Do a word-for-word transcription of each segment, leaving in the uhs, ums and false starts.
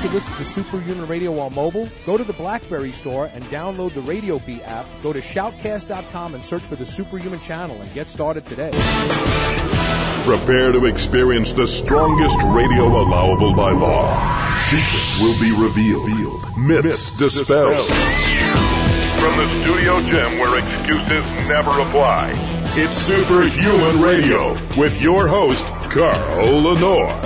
to listen to Superhuman Radio on mobile? Go to the BlackBerry store and download the Radio Bee app. Go to shoutcast dot com and search for the Superhuman channel and get started today. Prepare to experience the strongest radio allowable by law. Secrets will be revealed. Myths dispelled. From the studio gym where excuses never apply, it's Superhuman Radio with your host, Carl Lenore.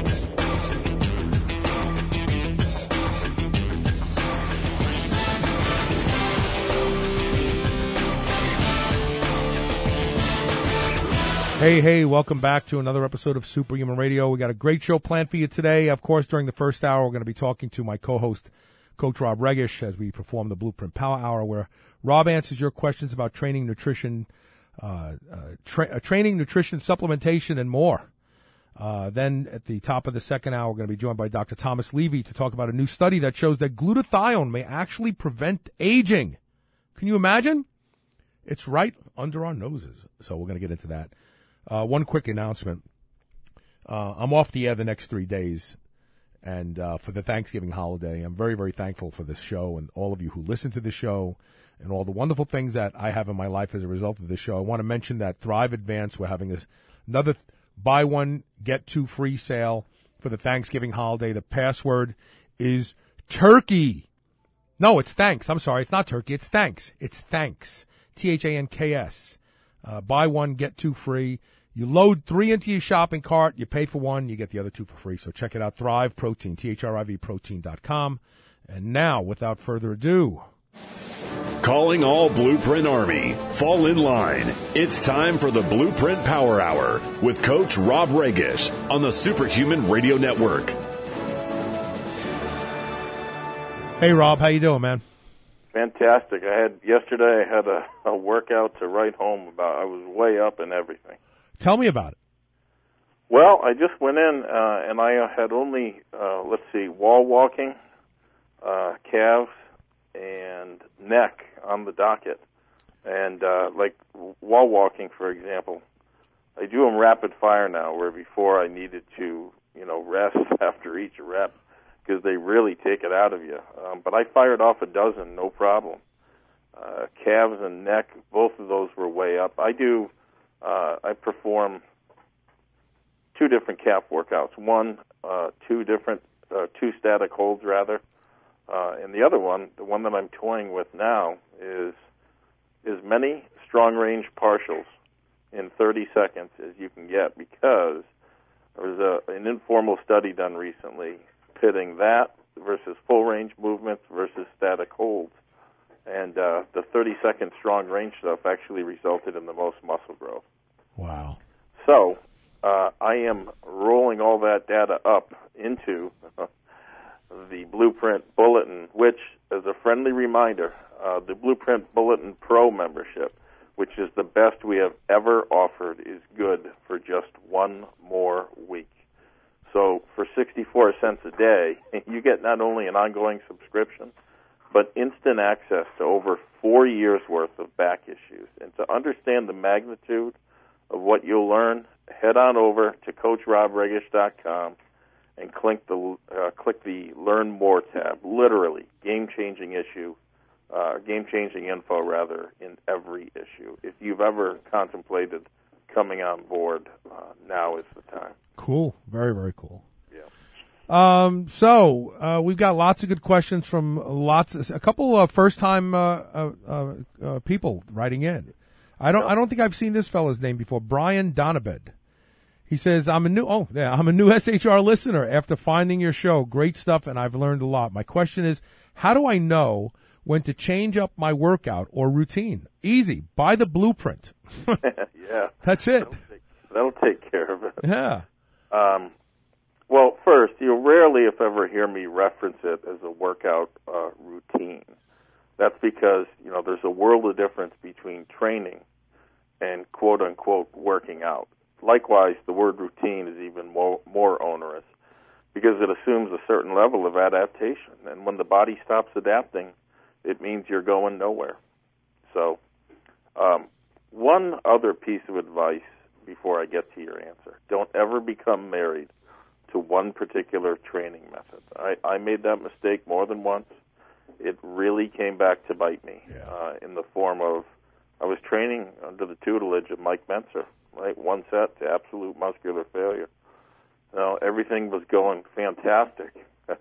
Hey, hey, welcome back to another episode of Superhuman Radio. We got a great show planned for you today. Of course, during the first hour, we're going to be talking to my co-host, Coach Rob Regish, as we perform the Blueprint Power Hour, where Rob answers your questions about training, nutrition, uh, uh, tra- uh, training, nutrition, supplementation, and more. Uh, then at the top of the second hour, we're going to be joined by Doctor Thomas Levy to talk about a new study that shows that glutathione may actually prevent aging. Can you imagine? It's right under our noses. So we're going to get into that. Uh, one quick announcement. Uh, I'm off the air the next three days, and uh, for the Thanksgiving holiday, I'm very, very thankful for this show and all of you who listen to the show and all the wonderful things that I have in my life as a result of this show. I want to mention that Thrive Advance, we're having a, another th- buy one, get two free sale for the Thanksgiving holiday. The password is turkey. No, it's thanks. I'm sorry. It's not turkey. It's thanks. It's thanks. T H A N K S. Uh, buy one, get two free. You load three into your shopping cart, you pay for one, you get the other two for free. So check it out, Thrive Protein, T H R I V protein dot com. And now, without further ado, calling all Blueprint Army. Fall in line. It's time for the Blueprint Power Hour with Coach Rob Regish on the Superhuman Radio Network. Hey, Rob, how you doing, man? Fantastic. I had yesterday. I had a, a workout to write home about. I was way up in everything. Tell me about it. Well, I just went in uh, and I had only uh, let's see, wall walking, uh, calves, and neck on the docket. And uh, like wall walking, for example, I do them rapid fire now, where before I needed to, you know, rest after each rep, because they really take it out of you. Um, but I fired off a dozen, no problem. Uh, calves and neck, both of those were way up. I do, uh, I perform two different calf workouts. One, uh, two different, uh, two static holds, rather. Uh, and the other one, the one that I'm toying with now, is as many strong range partials in thirty seconds as you can get, because there was a, an informal study done recently pitting that versus full range movements versus static holds. And uh, the thirty second strong range stuff actually resulted in the most muscle growth. Wow. So uh, I am rolling all that data up into uh, the Blueprint Bulletin, which, as a friendly reminder, uh, the Blueprint Bulletin Pro membership, which is the best we have ever offered, is good for just one more week. So for sixty-four cents a day, you get not only an ongoing subscription, but instant access to over four years' worth of back issues. And to understand the magnitude of what you'll learn, head on over to coach rob regish dot com and click the uh, click the Learn More tab. Literally, game-changing issue, uh, game-changing info, rather, in every issue. If you've ever contemplated coming on board, uh, now is the time. Cool. Very, very cool. Yeah. Um, so, uh, we've got lots of good questions from lots of, a couple of first time, uh, uh, uh, uh, people writing in. I don't, I don't think I've seen this fella's name before. Brian Donabed. He says, I'm a new, oh, yeah, I'm a new S H R listener after finding your show. Great stuff. And I've learned a lot. My question is, how do I know when to change up my workout or routine? Easy. Buy the blueprint. Yeah. That's it. That'll take, that'll take care of it. Yeah. Um, well, first, you'll rarely, if ever, hear me reference it as a workout uh, routine. That's because, you know, there's a world of difference between training and quote-unquote working out. Likewise, the word routine is even more, more onerous because it assumes a certain level of adaptation. And when the body stops adapting, it means you're going nowhere. So um, one other piece of advice before I get to your answer. Don't ever become married to one particular training method. I, I made that mistake more than once. It really came back to bite me yeah. uh, in the form of I was training under the tutelage of Mike Mentzer, right? One set to absolute muscular failure. Now, everything was going fantastic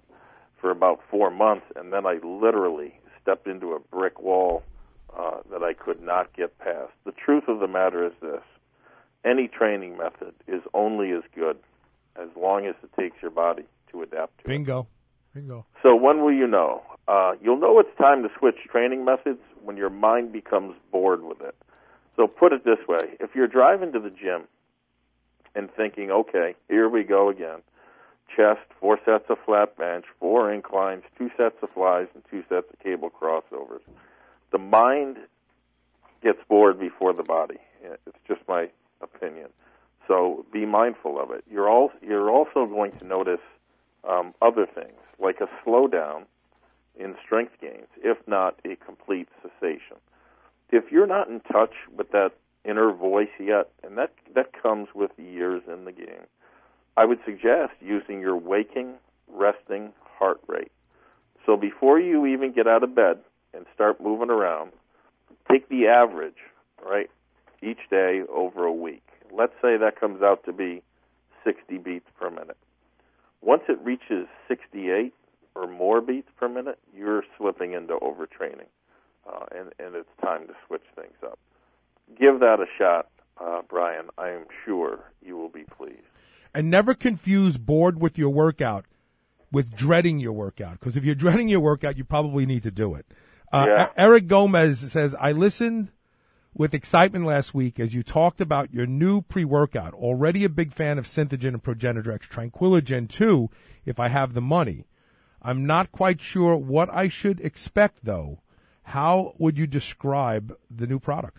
for about four months, and then I literally stepped into a brick wall uh, that I could not get past. The truth of the matter is this. Any training method is only as good as long as it takes your body to adapt to Bingo. it. Bingo. So when will you know? Uh, you'll know it's time to switch training methods when your mind becomes bored with it. So put it this way. If you're driving to the gym and thinking, okay, here we go again, chest, four sets of flat bench, four inclines, two sets of flies, and two sets of cable crossovers, the mind gets bored before the body. It's just my opinion. So be mindful of it. You're, all, you're also going to notice um, other things, like a slowdown in strength gains, if not a complete cessation. If you're not in touch with that inner voice yet, and that, that comes with years in the game, I would suggest using your waking, resting heart rate. So before you even get out of bed and start moving around, take the average, right, each day over a week. Let's say that comes out to be sixty beats per minute. Once it reaches sixty-eight or more beats per minute, you're slipping into overtraining, uh, and, and it's time to switch things up. Give that a shot, uh, Brian. I am sure you will be pleased. And never confuse bored with your workout with dreading your workout, because if you're dreading your workout, you probably need to do it. Uh, yeah. Eric Gomez says, I listened with excitement last week as you talked about your new pre-workout. Already a big fan of Synthegen and Progenedrex, Tranquillogen too, if I have the money. I'm not quite sure what I should expect, though. How would you describe the new product?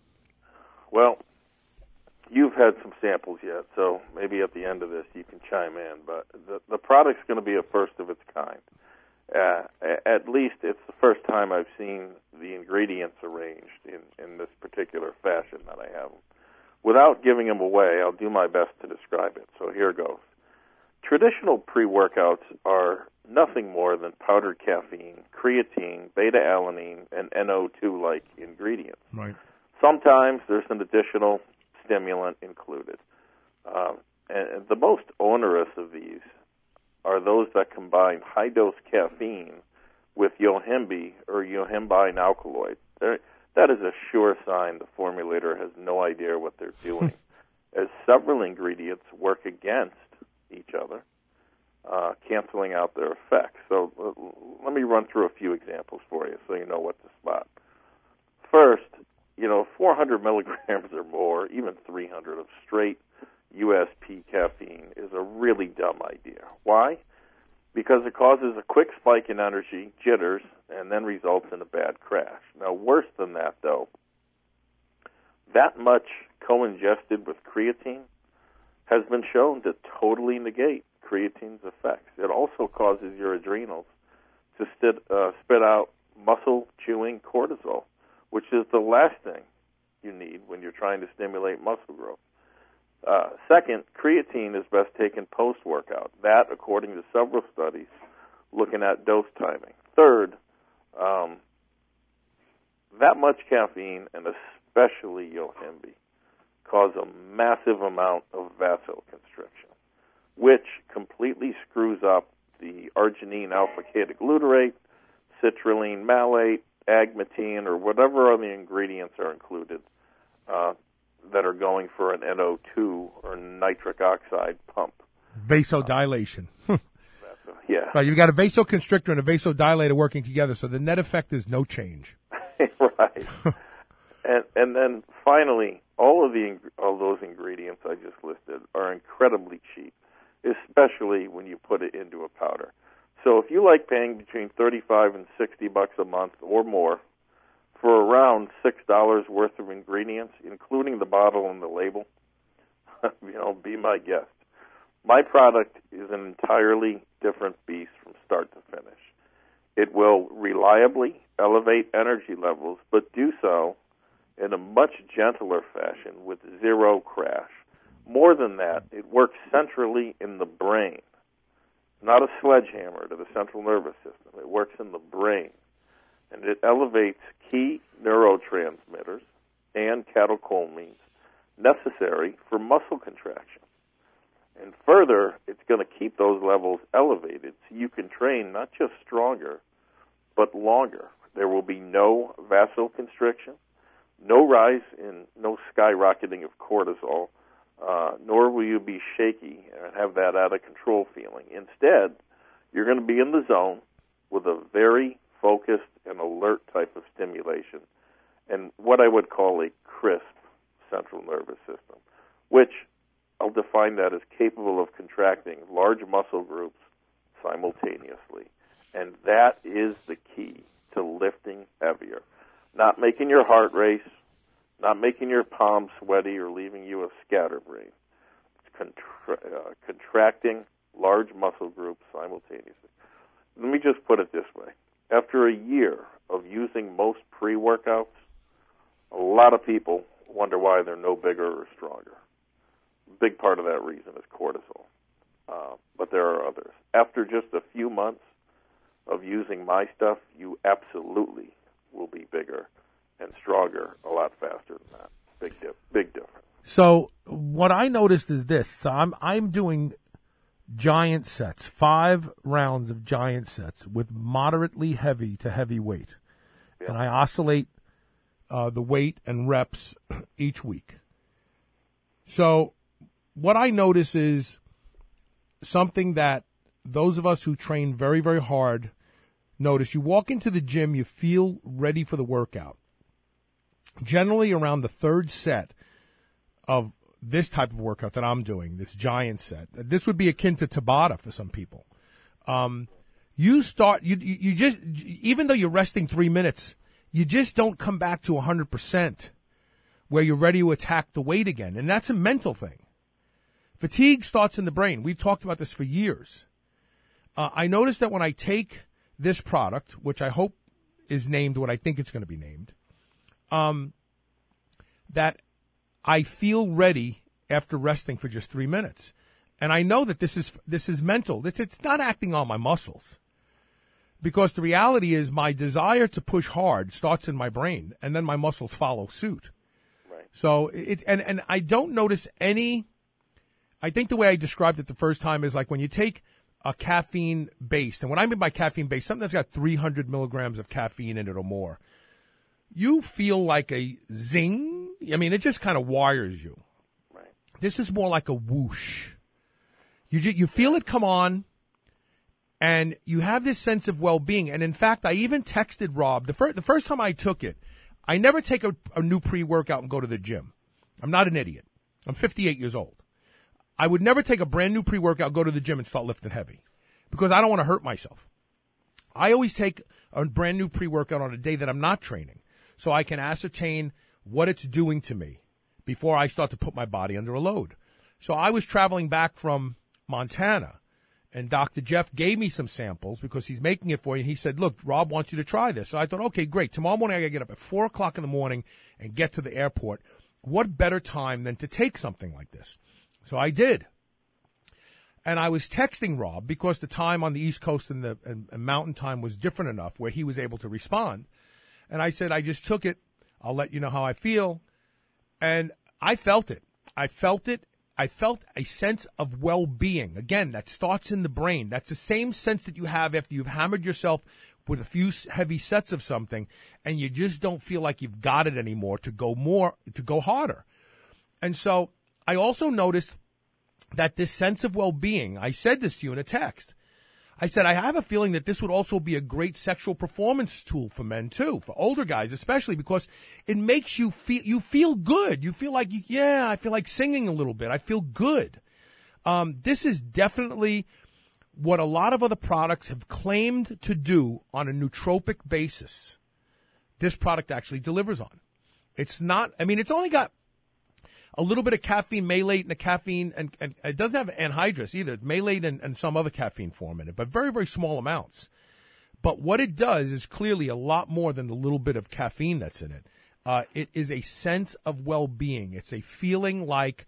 Well, you've had some samples yet, so maybe at the end of this you can chime in. But the, the product's going to be a first of its kind. Uh, at least it's the first time I've seen the ingredients arranged in, in this particular fashion that I have them. Without giving them away, I'll do my best to describe it. So here goes. Traditional pre-workouts are nothing more than powdered caffeine, creatine, beta-alanine, and N O two-like ingredients. Right. Sometimes there's an additional stimulant included. Um, and the most onerous of these are those that combine high-dose caffeine with yohimbe or yohimbine alkaloid. They're, that is a sure sign the formulator has no idea what they're doing, as several ingredients work against each other, uh, canceling out their effects. So uh, let me run through a few examples for you so you know what to spot. First, you know, four hundred milligrams or more, even three hundred of straight U S P caffeine is a really dumb idea. Why? Because it causes a quick spike in energy, jitters, and then results in a bad crash. Now, worse than that, though, that much co-ingested with creatine has been shown to totally negate creatine's effects. It also causes your adrenals to spit, uh, spit out muscle-chewing cortisol, which is the last thing you need when you're trying to stimulate muscle growth. Uh, second, creatine is best taken post-workout. That, according to several studies, looking at dose timing. Third, um, that much caffeine, and especially yohimbe, cause a massive amount of vasoconstriction, which completely screws up the arginine alpha-ketoglutarate, citrulline malate, agmatine, or whatever other ingredients are included uh, that are going for an N O two or nitric oxide pump. Vasodilation. Uh, yeah. Right, you've got a vasoconstrictor and a vasodilator working together, so the net effect is no change. Right. and and then finally, all of the all those ingredients I just listed are incredibly cheap, especially when you put it into a powder. So if you like paying between thirty-five and sixty bucks a month or more for around six dollars worth of ingredients, including the bottle and the label, you know, be my guest. My product is an entirely different beast from start to finish. It will reliably elevate energy levels, but do so in a much gentler fashion with zero crash. More than that, it works centrally in the brain, not a sledgehammer to the central nervous system. It works in the brain, and it elevates key neurotransmitters and catecholamines necessary for muscle contraction. And further, it's going to keep those levels elevated so you can train not just stronger, but longer. There will be no vasoconstriction, no rise in, no skyrocketing of cortisol, uh, nor will you be shaky and have that out-of-control feeling. Instead, you're going to be in the zone with a very focused and alert type of stimulation and what I would call a crisp central nervous system, which I'll define that as capable of contracting large muscle groups simultaneously. And that is the key to lifting heavier. Not making your heart race, not making your palms sweaty or leaving you a scatterbrain. It's contra- uh, contracting large muscle groups simultaneously. Let me just put it this way. After a year of using most pre-workouts, a lot of people wonder why they're no bigger or stronger. A big part of that reason is cortisol, uh, but there are others. After just a few months of using my stuff, you absolutely will be bigger and stronger a lot faster than that. Big, dip, big difference. So what I noticed is this. So I'm I'm doing giant sets, five rounds of giant sets with moderately heavy to heavy weight, yeah. And I oscillate uh, the weight and reps each week. So what I notice is something that those of us who train very, very hard notice. You walk into the gym, you feel ready for the workout. Generally around the third set of this type of workout that I'm doing, this giant set, this would be akin to Tabata for some people. Um, you start, you, you just, even though you're resting three minutes, you just don't come back to one hundred percent where you're ready to attack the weight again. And that's a mental thing. Fatigue starts in the brain. We've talked about this for years. Uh, I noticed that when I take this product, which I hope is named what I think it's going to be named, um, that I feel ready after resting for just three minutes. And I know that this is this is mental. It's, it's not acting on my muscles. Because the reality is my desire to push hard starts in my brain, and then my muscles follow suit. Right. So it and, and I don't notice any – I think the way I described it the first time is like when you take a caffeine-based – and what I mean by caffeine-based, something that's got three hundred milligrams of caffeine in it or more, you feel like a zing. I mean, it just kind of wires you. Right. This is more like a whoosh. You ju- you feel it come on, and you have this sense of well-being. And, in fact, I even texted Rob. The, fir- the first time I took it, I never take a, a new pre-workout and go to the gym. I'm not an idiot. I'm fifty-eight years old. I would never take a brand-new pre-workout, go to the gym, and start lifting heavy because I don't want to hurt myself. I always take a brand-new pre-workout on a day that I'm not training so I can ascertain what it's doing to me before I start to put my body under a load. So I was traveling back from Montana, and Doctor Jeff gave me some samples because he's making it for you. He said, look, Rob wants you to try this. So I thought, okay, great. Tomorrow morning I got to get up at four o'clock in the morning and get to the airport. What better time than to take something like this? So I did. And I was texting Rob because the time on the East Coast and the and, and mountain time was different enough where he was able to respond. And I said, I just took it. I'll let you know how I feel. And I felt it. I felt it. I felt a sense of well-being. Again, that starts in the brain. That's the same sense that you have after you've hammered yourself with a few heavy sets of something and you just don't feel like you've got it anymore to go more, to go harder. And so I also noticed that this sense of well-being, I said this to you in a text. I said, I have a feeling that this would also be a great sexual performance tool for men, too, for older guys especially, because it makes you feel, you feel good. You feel like, yeah, I feel like singing a little bit. I feel good. Um, this is definitely what a lot of other products have claimed to do on a nootropic basis. This product actually delivers on. It's not, I mean, it's only got a little bit of caffeine, malate, and a caffeine, and, and it doesn't have anhydrous either. It's malate and, and some other caffeine form in it, but very, very small amounts. But what it does is clearly a lot more than the little bit of caffeine that's in it. Uh, it is a sense of well-being. It's a feeling like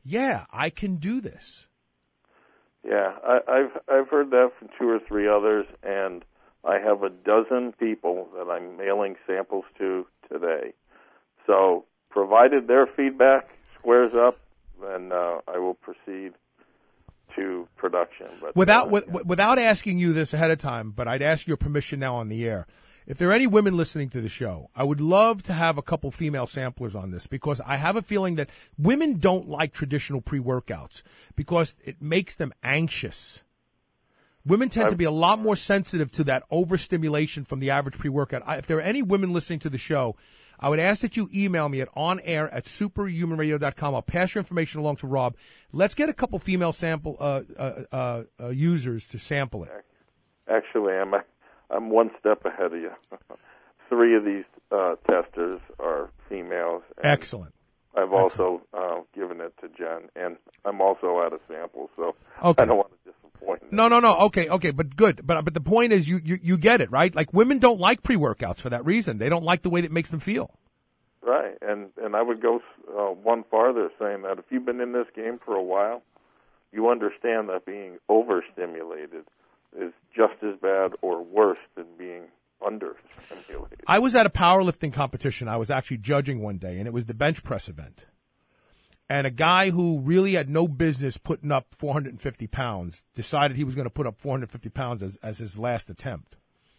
yeah, I can do this. Yeah, I, I've I've heard that from two or three others, and I have a dozen people that I'm mailing samples to today. So, provided their feedback squares up, then uh, I will proceed to production. But without uh, with, yeah. without asking you this ahead of time, but I'd ask your permission now on the air. If there are any women listening to the show, I would love to have a couple female samplers on this, because I have a feeling that women don't like traditional pre-workouts because it makes them anxious. Women tend to be a lot more sensitive to that overstimulation from the average pre-workout. I, if there are any women listening to the show, I would ask that you email me at onair at superhuman radio dot com. I'll pass your information along to Rob. Let's get a couple female sample uh, uh, uh, uh, users to sample it. Actually, I'm I'm one step ahead of you. Three of these uh, testers are females. Excellent. I've also uh, given it to Jen, and I'm also out of samples, so okay. I don't want to disappoint. No, no, no. Okay, okay, but good. But but the point is, you, you, you get it, right? Like, women don't like pre-workouts for that reason. They don't like the way that makes them feel. Right, and and I would go uh, one farther, saying that if you've been in this game for a while, you understand that being overstimulated is just as bad or worse than being understimulated. I was at a powerlifting competition. I was actually judging one day, and it was the bench press event. And a guy who really had no business putting up four hundred fifty pounds decided he was going to put up four hundred fifty pounds as, as his last attempt.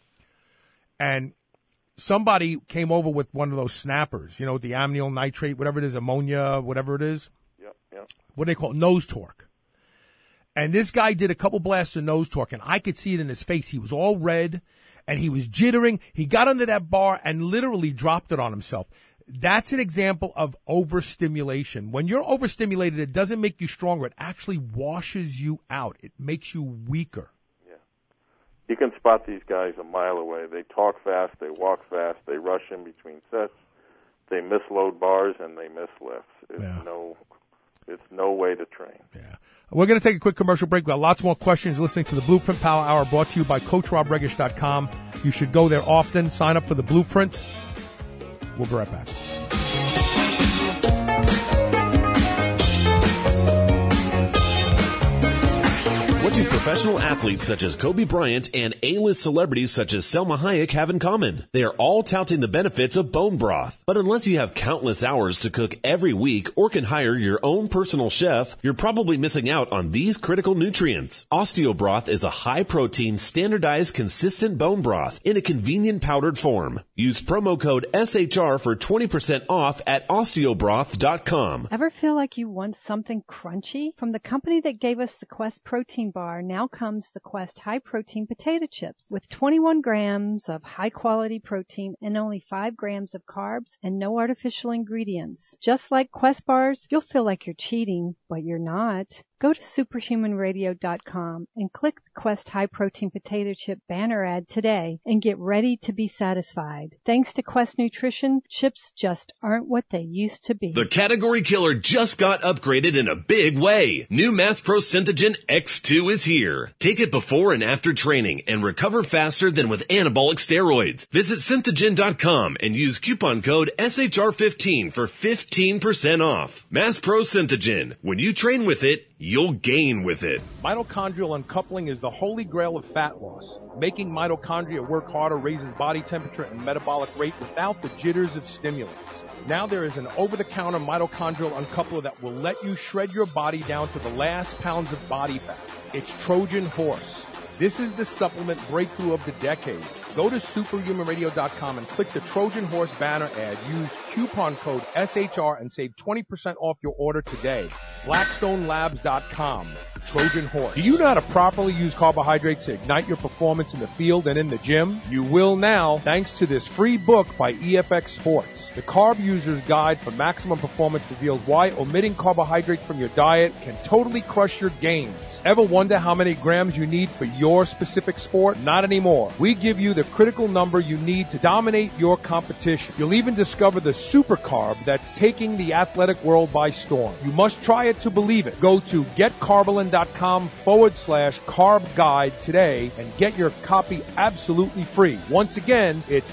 And somebody came over with one of those snappers, you know, the amyl nitrate, whatever it is, ammonia, whatever it is. Yep, yep. What do they call it? Nose torque. And this guy did a couple blasts of nose torque, and I could see it in his face. He was all red, and he was jittering. He got under that bar and literally dropped it on himself. That's an example of overstimulation. When you're overstimulated, it doesn't make you stronger. It actually washes you out. It makes you weaker. Yeah. You can spot these guys a mile away. They talk fast, they walk fast, they rush in between sets, they misload bars, and they miss lifts. It's Yeah. no, it's no way to train. Yeah. We're going to take a quick commercial break. We've got lots more questions listening to the Blueprint Power Hour, brought to you by Coach Rob Regish dot com. You should go there often. Sign up for the Blueprint. We'll be right back. What do professional athletes such as Kobe Bryant and A-list celebrities such as Selma Hayek have in common? They are all touting the benefits of bone broth. But unless you have countless hours to cook every week or can hire your own personal chef, you're probably missing out on these critical nutrients. Osteobroth is a high-protein, standardized, consistent bone broth in a convenient powdered form. Use promo code S H R for twenty percent off at osteobroth dot com. Ever feel like you want something crunchy? From the company that gave us the Quest protein bar, now comes the Quest high protein potato chips with twenty-one grams of high quality protein and only five grams of carbs and no artificial ingredients. Just like Quest bars, you'll feel like you're cheating, but you're not. Go to superhuman radio dot com and click the Quest High Protein Potato Chip banner ad today and get ready to be satisfied. Thanks to Quest Nutrition, chips just aren't what they used to be. The category killer just got upgraded in a big way. New Mass Pro Synthogen X two is here. Take it before and after training and recover faster than with anabolic steroids. Visit synthogen dot com and use coupon code S H R fifteen for fifteen percent off. Mass Pro Synthogen. When you train with it, you'll gain with it. Mitochondrial uncoupling is the holy grail of fat loss. Making mitochondria work harder raises body temperature and metabolic rate without the jitters of stimulants. Now there is an over-the-counter mitochondrial uncoupler that will let you shred your body down to the last pounds of body fat. It's Trojan Horse. This is the supplement breakthrough of the decade. Go to superhuman radio dot com and click the Trojan Horse banner ad. Use coupon code S H R and save twenty percent off your order today. blackstone labs dot com. Trojan Horse. Do you know how to properly use carbohydrates to ignite your performance in the field and in the gym? You will now, thanks to this free book by E F X Sports. The Carb User's Guide for Maximum Performance reveals why omitting carbohydrates from your diet can totally crush your gains. Ever wonder how many grams you need for your specific sport? Not anymore. We give you the critical number you need to dominate your competition. You'll even discover the super carb that's taking the athletic world by storm. You must try it to believe it. Go to getcarbolin.com forward slash carb guide today and get your copy absolutely free. Once again, it's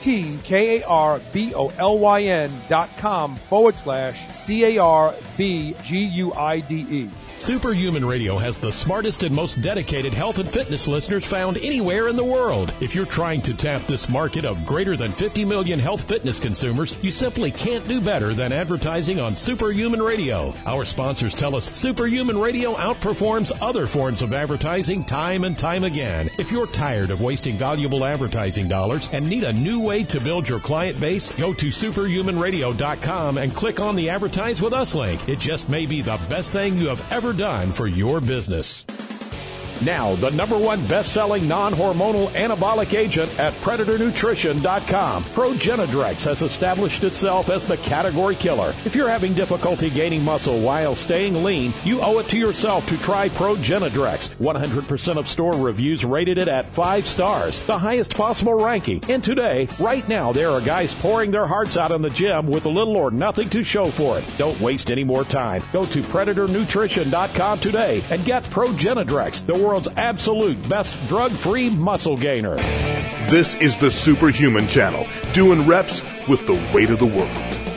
G-E-T-K-A-R-B-O-L-Y-N dot com forward slash C-A-R-B-G-U-I-D-E. Superhuman Radio has the smartest and most dedicated health and fitness listeners found anywhere in the world. If you're trying to tap this market of greater than fifty million health fitness consumers, you simply can't do better than advertising on Superhuman Radio. Our sponsors tell us Superhuman Radio outperforms other forms of advertising time and time again. If you're tired of wasting valuable advertising dollars and need a new way to build your client base, go to superhuman radio dot com and click on the Advertise With Us link. It just may be the best thing you have ever done for your business. Now, the number one best-selling non-hormonal anabolic agent at predator nutrition dot com, Progenadrex has established itself as the category killer. If you're having difficulty gaining muscle while staying lean, you owe it to yourself to try Progenadrex. one hundred percent of store reviews rated it at five stars, the highest possible ranking. And today, right now, there are guys pouring their hearts out in the gym with little or nothing to show for it. Don't waste any more time. Go to predator nutrition dot com today and get Progenadrex, the world's absolute best drug-free muscle gainer. This is the Superhuman Channel, doing reps with the weight of the world.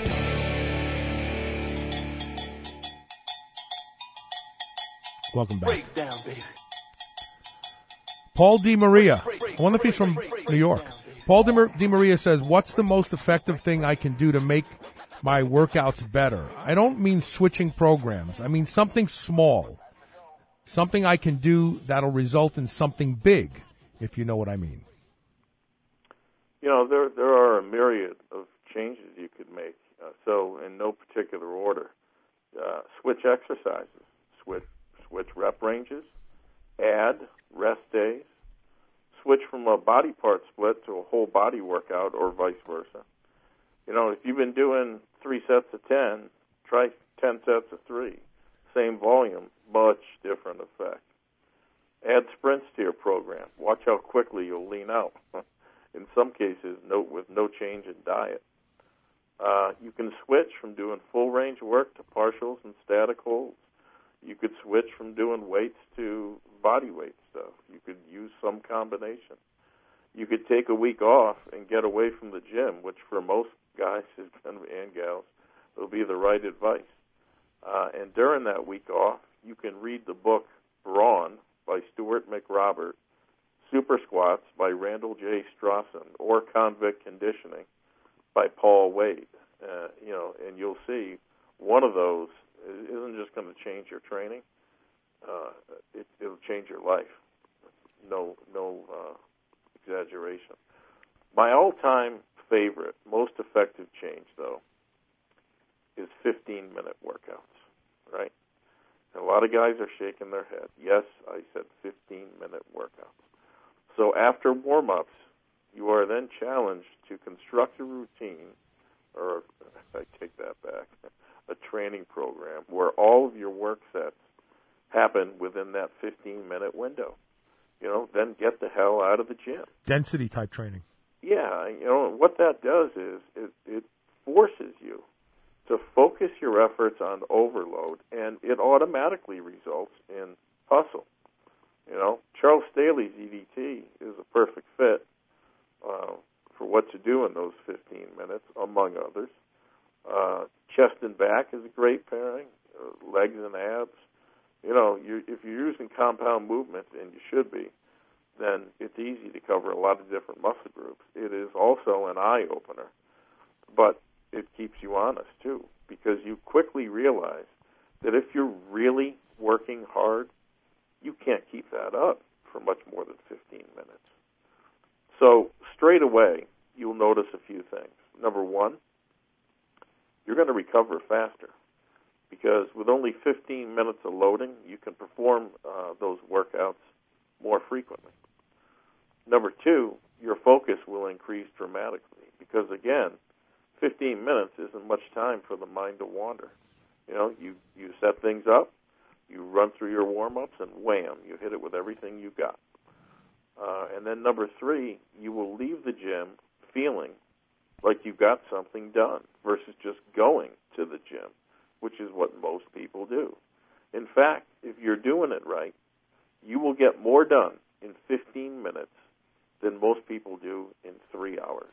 Welcome back. Break down, baby. Paul D. Maria. I wonder if he's from New York. Paul D. Maria says, what's the most effective thing I can do to make my workouts better? I don't mean switching programs. I mean something small. Something I can do that'll result in something big, if you know what I mean. You know, there there are a myriad of changes you could make. Uh, so, in no particular order, uh, switch exercises, switch switch rep ranges, add rest days, switch from a body part split to a whole body workout, or vice versa. You know, if you've been doing three sets of ten, try ten sets of three. Same volume, much different effect. Add sprints to your program. Watch how quickly you'll lean out. In some cases, no, with no change in diet. Uh, you can switch from doing full range work to partials and static holds. You could switch from doing weights to body weight stuff. You could use some combination. You could take a week off and get away from the gym, which for most guys and gals will be the right advice. Uh, and during that week off, you can read the book Brawn by Stuart McRobert, Super Squats by Randall J. Strawson, or Convict Conditioning by Paul Wade. Uh, you know, and you'll see one of those isn't just going to change your training; uh, it, it'll change your life. No, no uh, exaggeration. My all-time favorite, most effective change, though, is fifteen-minute workouts. Right? And a lot of guys are shaking their head. Yes, I said fifteen-minute workouts. So after warm-ups, you are then challenged to construct a routine, or I take that back, a training program where all of your work sets happen within that fifteen-minute window. You know, then get the hell out of the gym. Density-type training. Yeah, you know, what that does is it, it forces you to focus your efforts on overload, and it automatically results in hustle. You know, Charles Staley's E D T is a perfect fit uh, for what to do in those fifteen minutes, among others. Uh, chest and back is a great pairing, uh, legs and abs. You know, you, if you're using compound movement, and you should be, then it's easy to cover a lot of different muscle groups. It is also an eye-opener, but it keeps you honest, too, because you quickly realize that if you're really working hard, you can't keep that up for much more than fifteen minutes. So straight away, you'll notice a few things. Number one, you're going to recover faster because with only fifteen minutes of loading, you can perform uh, those workouts more frequently. Number two, your focus will increase dramatically because, again, fifteen minutes isn't much time for the mind to wander. You know, you, you set things up, You run through your warm-ups, and wham, you hit it with everything you got. Uh, and then number three, you will leave the gym feeling like you got something done versus just going to the gym, which is what most people do. In fact, if you're doing it right, you will get more done in fifteen minutes than most people do in three hours.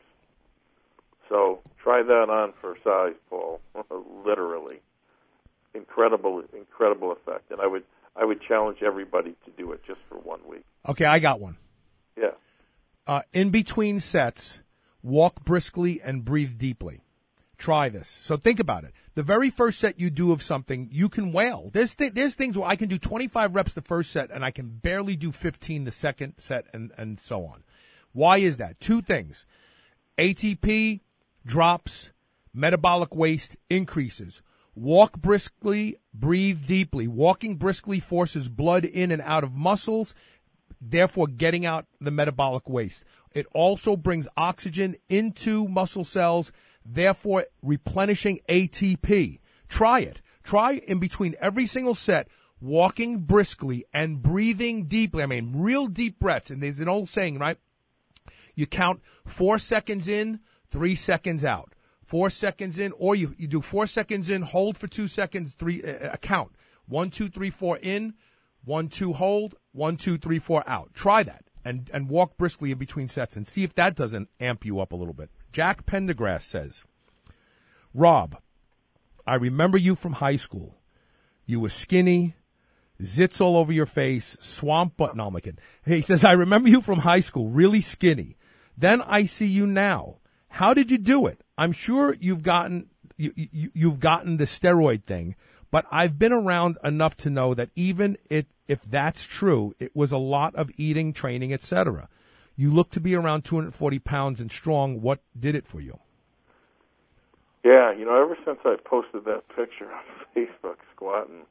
So try that on for size, Paul, literally. Incredible, incredible effect. And I would I would challenge everybody to do it just for one week. Okay, I got one. Yeah. Uh, in between sets, walk briskly and breathe deeply. Try this. So think about it. The very first set you do of something, you can wail. There's th- there's things where I can do twenty-five reps the first set, and I can barely do fifteen the second set, and, and so on. Why is that? Two things. A T P drops, metabolic waste increases. Walk briskly, breathe deeply. Walking briskly forces blood in and out of muscles, therefore getting out the metabolic waste. It also brings oxygen into muscle cells, therefore replenishing A T P. Try it. Try in between every single set, walking briskly and breathing deeply. I mean, real deep breaths. And there's an old saying, right? You count four seconds in, three seconds out. Four seconds in, or you, you do four seconds in, hold for two seconds, three, uh, count. One, two, three, four in, one, two, hold, one, two, three, four out. Try that and, and walk briskly in between sets and see if that doesn't amp you up a little bit. Jack Pendergrass says, Rob, I remember you from high school. You were skinny, zits all over your face, swamp butt. No, I'm like kidding. He says, I remember you from high school, really skinny. Then I see you now. How did you do it? I'm sure you've gotten you, you, you've gotten the steroid thing, but I've been around enough to know that even it, if that's true, it was a lot of eating, training, et cetera. You look to be around two hundred forty pounds and strong. What did it for you? Yeah, you know, ever since I posted that picture on Facebook squatting,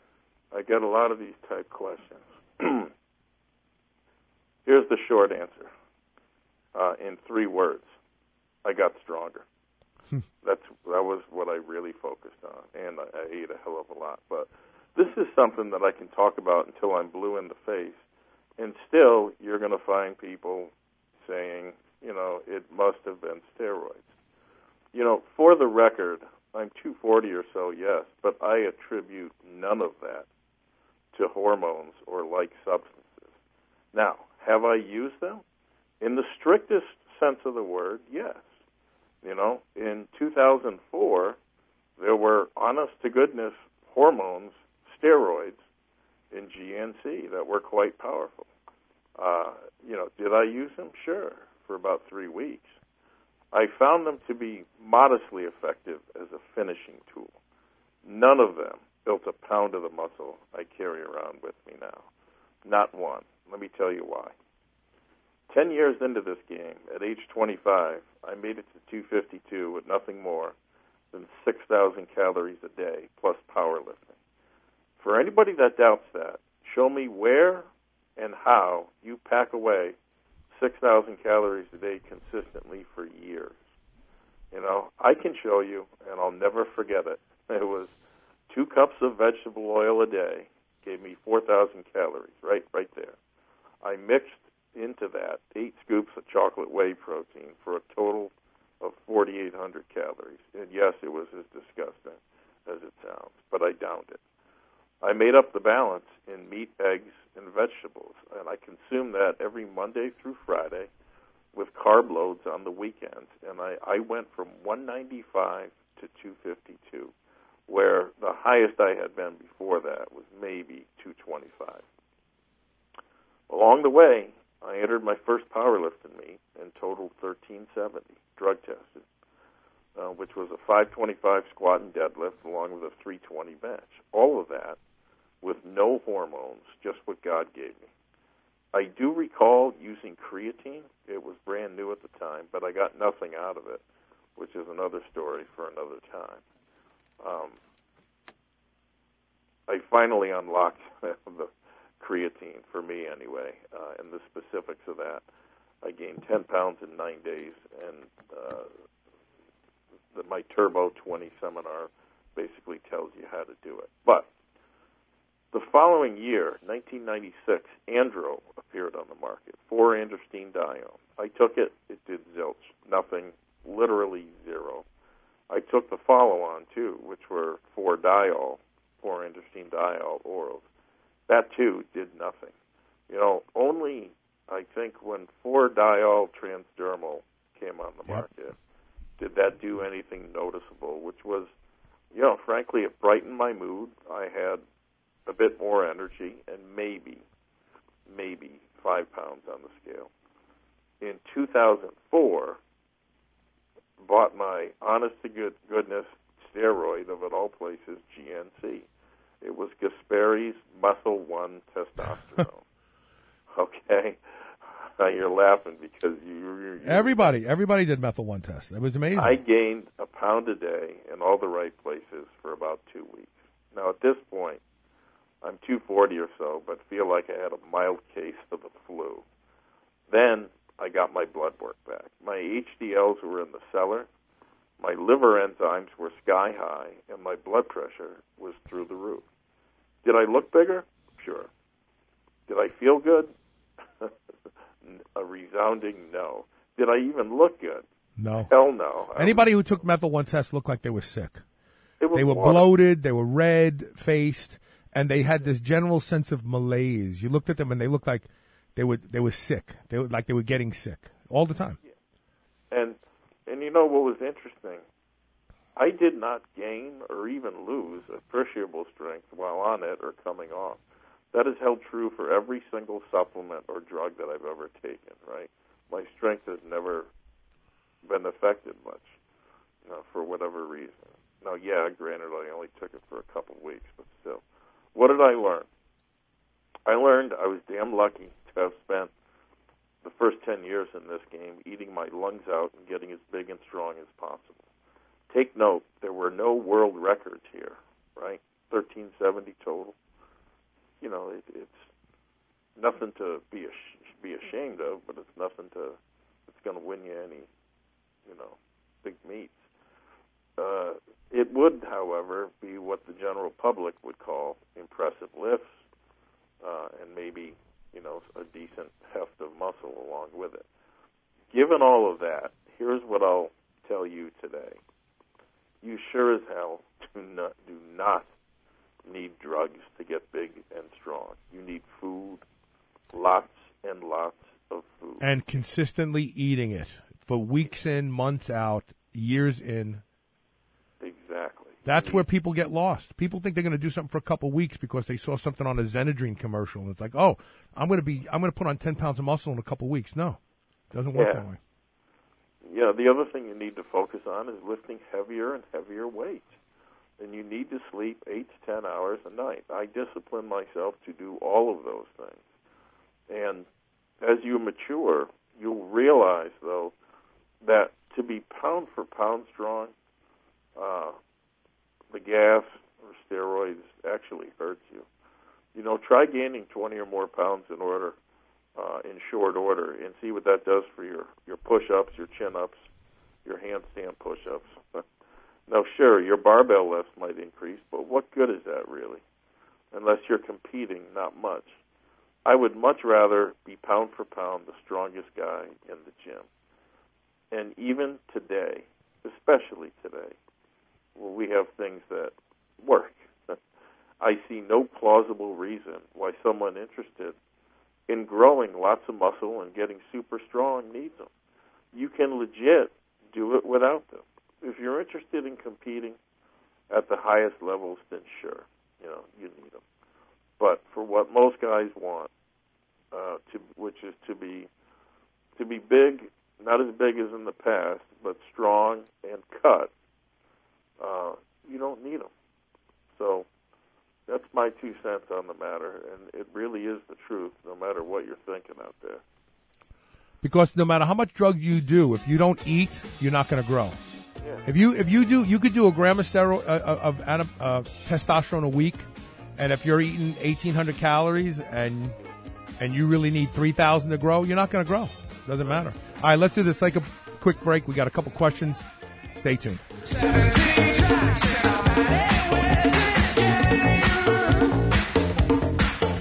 I get a lot of these type questions. Here's the short answer uh, in three words. I got stronger. That's that was what I really focused on, and I, I ate a hell of a lot. But this is something that I can talk about until I'm blue in the face, and still you're going to find people saying, you know, it must have been steroids. You know, for the record, I'm two forty or so, yes, but I attribute none of that to hormones or like substances. Now, have I used them? In the strictest sense of the word, yes. You know, in two thousand four, there were honest-to-goodness hormones, steroids, in G N C that were quite powerful. Uh, you know, did I use them? Sure, for about three weeks. I found them to be modestly effective as a finishing tool. None of them built a pound of the muscle I carry around with me now. Not one. Let me tell you why. Ten years into this game, at age twenty-five, I made it to two fifty-two with nothing more than six thousand calories a day plus powerlifting. For anybody that doubts that, show me where and how you pack away six thousand calories a day consistently for years. You know, I can show you, and I'll never forget it. It was two cups of vegetable oil a day gave me four thousand calories, right, right there. I mixed into that eight scoops of chocolate whey protein for a total of forty-eight hundred calories. And yes, it was as disgusting as it sounds, but I downed it. I made up the balance in meat, eggs, and vegetables, and I consumed that every Monday through Friday with carb loads on the weekends. And I, I went from one ninety-five to two fifty-two, where the highest I had been before that was maybe two twenty-five. Along the way, I entered my first powerlifting meet and totaled thirteen seventy, drug tested, uh, which was a five twenty-five squat and deadlift along with a three twenty bench. All of that with no hormones, just what God gave me. I do recall using creatine. It was brand new at the time, but I got nothing out of it, which is another story for another time. Um, I finally unlocked the creatine, for me anyway, uh, and the specifics of that. I gained ten pounds in nine days, and uh, the, my Turbo twenty seminar basically tells you how to do it. But The following year, nineteen ninety-six, Andro appeared on the market, four androstenedione. I took it, it did zilch, nothing, literally zero. I took the follow-on, too, which were four diol, four androstenediol orals. That, too, did nothing. You know, only, I think, when four diol transdermal came on the market, yep. did that do anything noticeable, which was, you know, frankly, it brightened my mood. I had a bit more energy, and maybe, maybe five pounds on the scale. In two thousand four, bought my honest-to-goodness steroid of, at all places, G N C. It was Gaspari's Muscle One Testosterone. Okay? Now you're laughing because you... you everybody, everybody did Methyl one test. It was amazing. I gained a pound a day in all the right places for about two weeks. Now, at this point, I'm two forty or so, but feel like I had a mild case of the flu. Then I got my blood work back. My H D Ls were in the cellar, my liver enzymes were sky high, and my blood pressure was through the roof. Did I look bigger? Sure. Did I feel good? A resounding no. Did I even look good? No. Hell no. Anybody who took Methyl one test looked like they were sick. It was they were water. bloated, they were red-faced, and they had this general sense of malaise. You looked at them and they looked like they were they were sick. They were like they were getting sick all the time. Yeah. And and you know what was interesting? I did not gain or even lose appreciable strength while on it or coming off. That is held true for every single supplement or drug that I've ever taken, right? My strength has never been affected much, you know, for whatever reason. Now, yeah, granted, I only took it for a couple of weeks, but still. What did I learn? I learned I was damn lucky to have spent the first ten years in this game eating my lungs out and getting as big and strong as possible. Take note, there were no world records here, right? thirteen seventy total. You know, it, it's nothing to be ash- be ashamed of, but it's nothing to, it's going to win you any, you know, big meets. Uh, it would, however, be what the general public would call impressive lifts, uh, and maybe, you know, a decent heft of muscle along with it. Given all of that, here's what I'll tell you today. You sure as hell do not, do not need drugs to get big and strong. You need food, lots and lots of food. And consistently eating it for weeks in, months out, years in. Exactly. That's where people get lost. People think they're going to do something for a couple of weeks because they saw something on a Xenadrine commercial, and it's like, oh, I'm going to be, I'm going to put on ten pounds of muscle in a couple of weeks. No, it doesn't work yeah. that way. Yeah, the other thing you need to focus on is lifting heavier and heavier weights. And you need to sleep eight to ten hours a night. I discipline myself to do all of those things. And as you mature, you'll realize, though, that to be pound for pound strong, uh, the gas or steroids actually hurts you. You know, try gaining twenty or more pounds in order, uh, in short order, and see what that does for your, your push-ups, your chin-ups, your handstand push-ups. Now, sure, your barbell lifts might increase, but what good is that really? Unless you're competing, not much. I would much rather be pound for pound the strongest guy in the gym. And even today, especially today, where we have things that work, I see no plausible reason why someone interested in growing lots of muscle and getting super strong needs them. You can legit do it without them. If you're interested in competing at the highest levels, then sure, you know, you need them. But for what most guys want, uh, to which is to be to be big, not as big as in the past, but strong and cut, uh, you don't need them. So that's my two cents on the matter, and it really is the truth, no matter what you're thinking out there. Because no matter how much drug you do, if you don't eat, you're not going to grow. Yeah. If you if you do, you could do a gram of steroid uh, of uh, testosterone a week, and if you're eating eighteen hundred calories and and you really need three thousand to grow, you're not going to grow. Doesn't matter. All right, let's do this. Take a quick break. We got a couple questions. Stay tuned.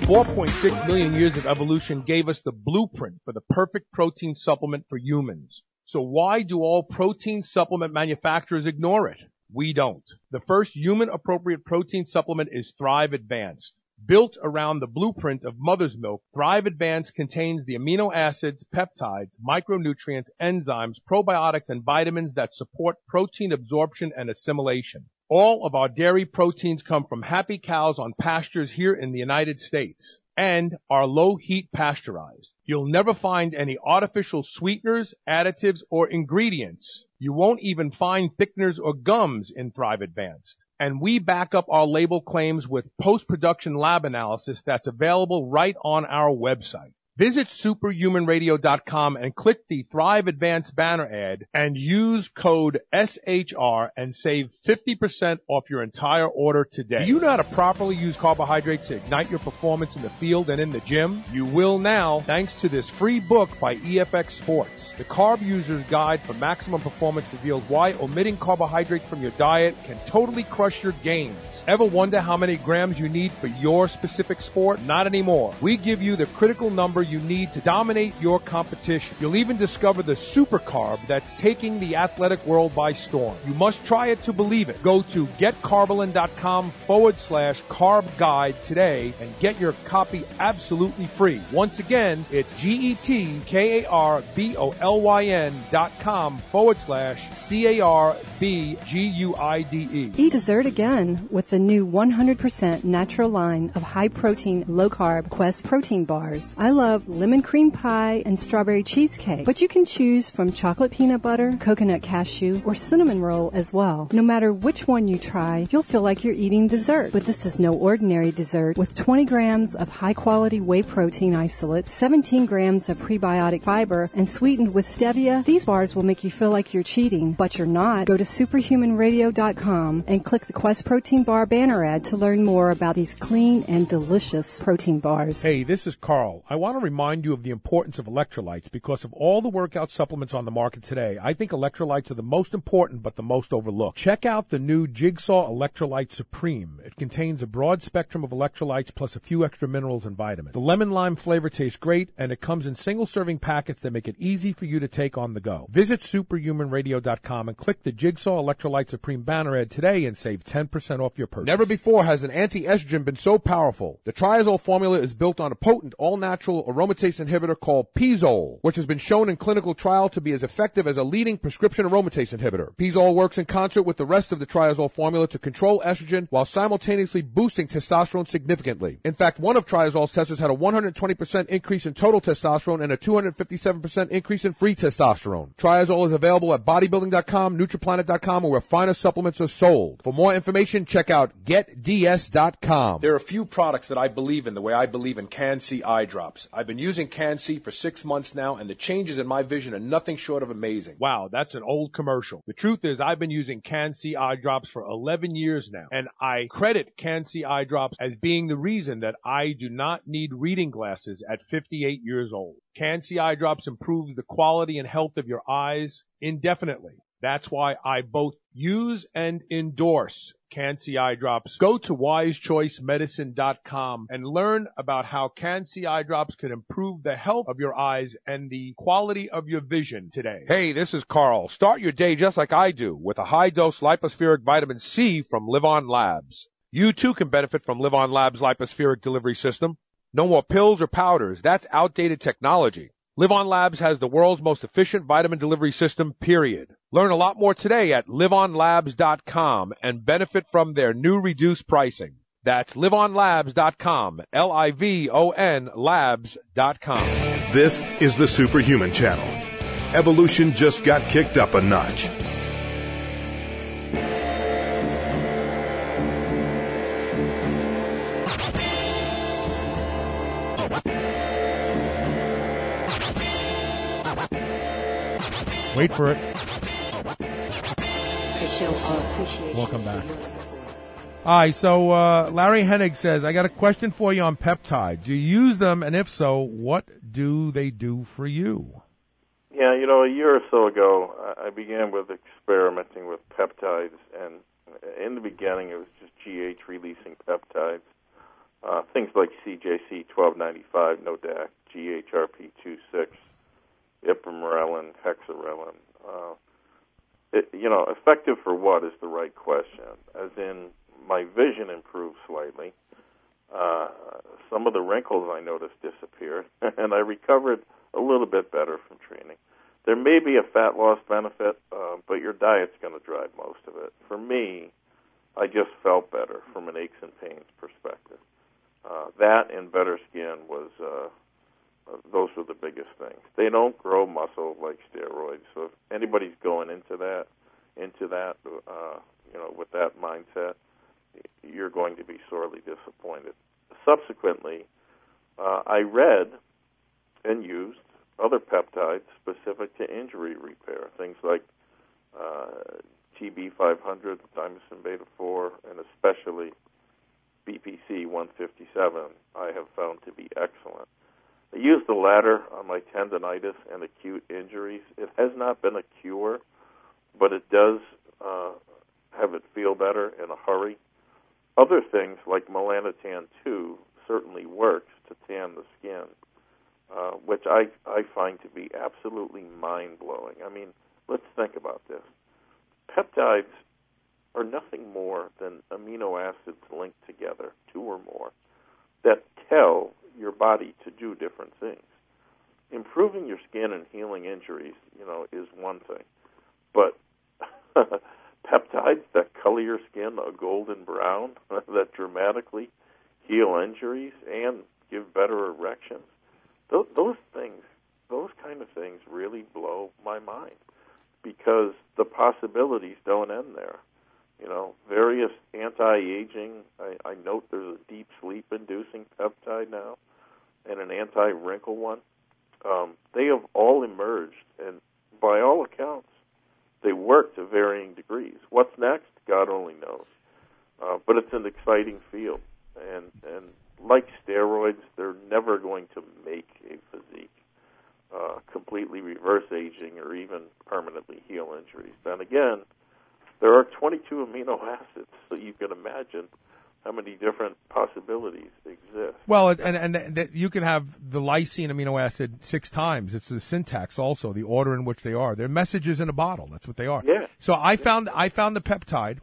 four point six million years of evolution gave us the blueprint for the perfect protein supplement for humans. So why do all protein supplement manufacturers ignore it? We don't. The first human-appropriate protein supplement is Thrive Advanced. Built around the blueprint of mother's milk, Thrive Advanced contains the amino acids, peptides, micronutrients, enzymes, probiotics, and vitamins that support protein absorption and assimilation. All of our dairy proteins come from happy cows on pastures here in the United States and are low-heat pasteurized. You'll never find any artificial sweeteners, additives, or ingredients. You won't even find thickeners or gums in Thrive Advanced. And we back up our label claims with post-production lab analysis that's available right on our website. Visit superhuman radio dot com and click the Thrive Advanced banner ad and use code S H R and save fifty percent off your entire order today. Do you know how to properly use carbohydrates to ignite your performance in the field and in the gym? You will now, thanks to this free book by E F X Sports. The Carb User's Guide for Maximum Performance reveals why omitting carbohydrates from your diet can totally crush your gains. Ever wonder how many grams you need for your specific sport? Not anymore. We give you the critical number you need to dominate your competition. You'll even discover the super carb that's taking the athletic world by storm. You must try it to believe it. Go to getcarbolin.com forward slash carb guide today and get your copy absolutely free. Once again, it's G-E-T-K-A-R-B-O-L-Y-N dot com forward slash C-A-R-B-G-U-I-D-E. Eat dessert again with the new one hundred percent natural line of high-protein, low-carb Quest protein bars. I love lemon cream pie and strawberry cheesecake, but you can choose from chocolate peanut butter, coconut cashew, or cinnamon roll as well. No matter which one you try, you'll feel like you're eating dessert. But this is no ordinary dessert. With twenty grams of high-quality whey protein isolate, seventeen grams of prebiotic fiber, and sweetened with stevia, these bars will make you feel like you're cheating, but you're not. Go to superhuman radio dot com and click the Quest Protein Bar banner ad to learn more about these clean and delicious protein bars. Hey, this is Carl. I want to remind you of the importance of electrolytes because of all the workout supplements on the market today. I think electrolytes are the most important but the most overlooked. Check out the new Jigsaw Electrolyte Supreme. It contains a broad spectrum of electrolytes plus a few extra minerals and vitamins. The lemon lime flavor tastes great and it comes in single serving packets that make it easy for you to take on the go. Visit superhuman radio dot com and click the Jigsaw Electrolyte Supreme banner ad today and save ten percent off your purchase. Never before has an anti-estrogen been so powerful. The Triazole formula is built on a potent all-natural aromatase inhibitor called Pizole, which has been shown in clinical trial to be as effective as a leading prescription aromatase inhibitor. Pizole works in concert with the rest of the Triazole formula to control estrogen while simultaneously boosting testosterone significantly. In fact, one of Triazole's testers had a one hundred twenty percent increase in total testosterone and a two hundred fifty-seven percent increase in free testosterone. Triazole is available at bodybuilding dot com, nutriplanet dot com, or where finer supplements are sold. For more information, check out get d s dot com. There are a few products that I believe in the way I believe in Can-C eye drops. I've been using Can-C for six months now, and the changes in my vision are nothing short of amazing. Wow, that's an old commercial. The truth is I've been using Can-C eye drops for eleven years now, and I credit Can-C eye drops as being the reason that I do not need reading glasses at fifty-eight years old. Can-C eye drops improves the quality and health of your eyes indefinitely. That's why I both use and endorse Can-C eye drops. Go to wise choice medicine dot com and learn about how Can-C eye drops can improve the health of your eyes and the quality of your vision today. Hey, this is Carl. Start your day just like I do with a high-dose lipospheric vitamin C from Live On Labs. You too can benefit from Live On Labs' lipospheric delivery system. No more pills or powders. That's outdated technology. Live On Labs has the world's most efficient vitamin delivery system, period. Learn a lot more today at live on labs dot com and benefit from their new reduced pricing. That's live on labs dot com, L I V O N labs dot com. This is the Superhuman Channel. Evolution just got kicked up a notch. Wait for it. To show our appreciation. Welcome back. All right, so uh, Larry Hennig says, I got a question for you on peptides. Do you use them, and if so, what do they do for you? Yeah, you know, a year or so ago, I began with experimenting with peptides, and in the beginning it was just G H-releasing peptides. Uh, things like C J C twelve ninety-five, Nodac, G H R P twenty-six, ipamorelin, hexarelin. Uh, it, you know, effective for what is the right question? As in, my vision improved slightly. Uh, some of the wrinkles I noticed disappeared, and I recovered a little bit better from training. There may be a fat loss benefit, uh, but your diet's going to drive most of it. For me, I just felt better from an aches and pains perspective. Uh, that and better skin was, uh, uh, those were the biggest things. They don't grow muscle like steroids, so if anybody's going into that, into that, uh, you know, with that mindset, you're going to be sorely disappointed. Subsequently, uh, I read and used other peptides specific to injury repair, things like uh, T B five hundred, thymosin beta four, and especially B P C one fifty-seven, I have found to be excellent. I use the latter on my tendonitis and acute injuries. It has not been a cure, but it does uh, have it feel better in a hurry. Other things like melanotan two certainly works to tan the skin, uh, which I, I find to be absolutely mind-blowing. I mean, let's think about this. Peptides are nothing more than amino acids linked together, two or more, that tell your body to do different things. Improving your skin and healing injuries, you know, is one thing. But peptides that color your skin a golden brown, that dramatically heal injuries and give better erections, those, those things, those kind of things really blow my mind because the possibilities don't end there. You know, various anti-aging, I, I note there's a deep sleep-inducing peptide now and an anti-wrinkle one. Um, they have all emerged, and by all accounts, they work to varying degrees. What's next? God only knows. Uh, but it's an exciting field. And, and like steroids, they're never going to make a physique, uh, completely reverse aging or even permanently heal injuries. Then again, there are twenty-two amino acids, so you can imagine how many different possibilities exist. Well, and and, and you can have the lysine amino acid six times. It's the syntax also, the order in which they are. They're messages in a bottle. That's what they are. Yeah. So I found I found the peptide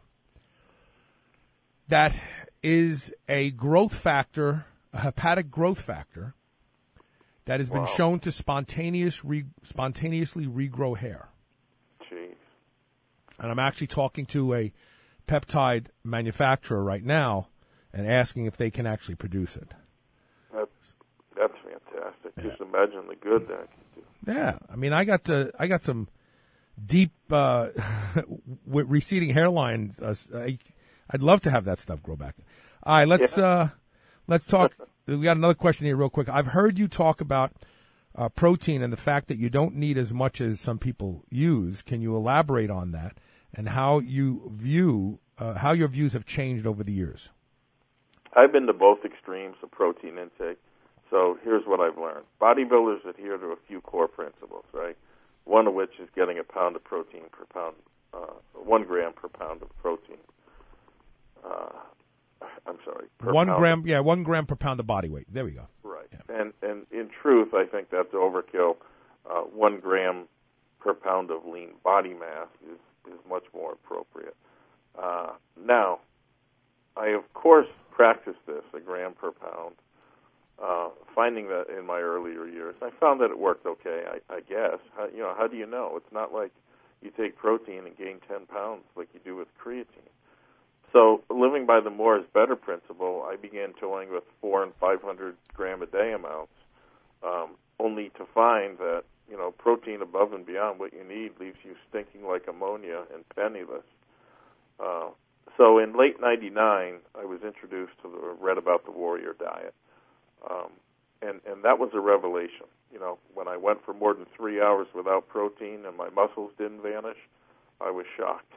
that is a growth factor, a hepatic growth factor that has been Wow. shown to spontaneous re, spontaneously regrow hair. Jeez. And I'm actually talking to a peptide manufacturer right now and asking if they can actually produce it. That's that's fantastic. Yeah. Just imagine the good that can do. Yeah, I mean, I got the I got some deep uh, with receding hairline. Uh, I, I'd love to have that stuff grow back. All right, let's Yeah. uh, let's talk. We got another question here, real quick. I've heard you talk about uh, protein and the fact that you don't need as much as some people use. Can you elaborate on that and how you view uh, how your views have changed over the years? I've been to both extremes of protein intake. So here's what I've learned. Bodybuilders adhere to a few core principles, right? One of which is getting a pound of protein per pound, uh, one gram per pound of protein. Uh, I'm sorry. Per one pound gram, of, yeah, one gram per pound of body weight. There we go. Right. Yeah. And and in truth, I think that's overkill. Uh, one gram per pound of lean body mass is, is much more appropriate. Uh, now, I of course practiced this, a gram per pound. Uh, finding that in my earlier years, I found that it worked okay. I, I guess. How, you know, how do you know? It's not like you take protein and gain ten pounds like you do with creatine. So, living by the more is better principle, I began toying with four and five hundred gram a day amounts, um, only to find that you know protein above and beyond what you need leaves you stinking like ammonia and penniless. Uh, so, in late ninety-nine, I was introduced to the read about the Warrior Diet. Um, and, and that was a revelation. You know, when I went for more than three hours without protein and my muscles didn't vanish, I was shocked.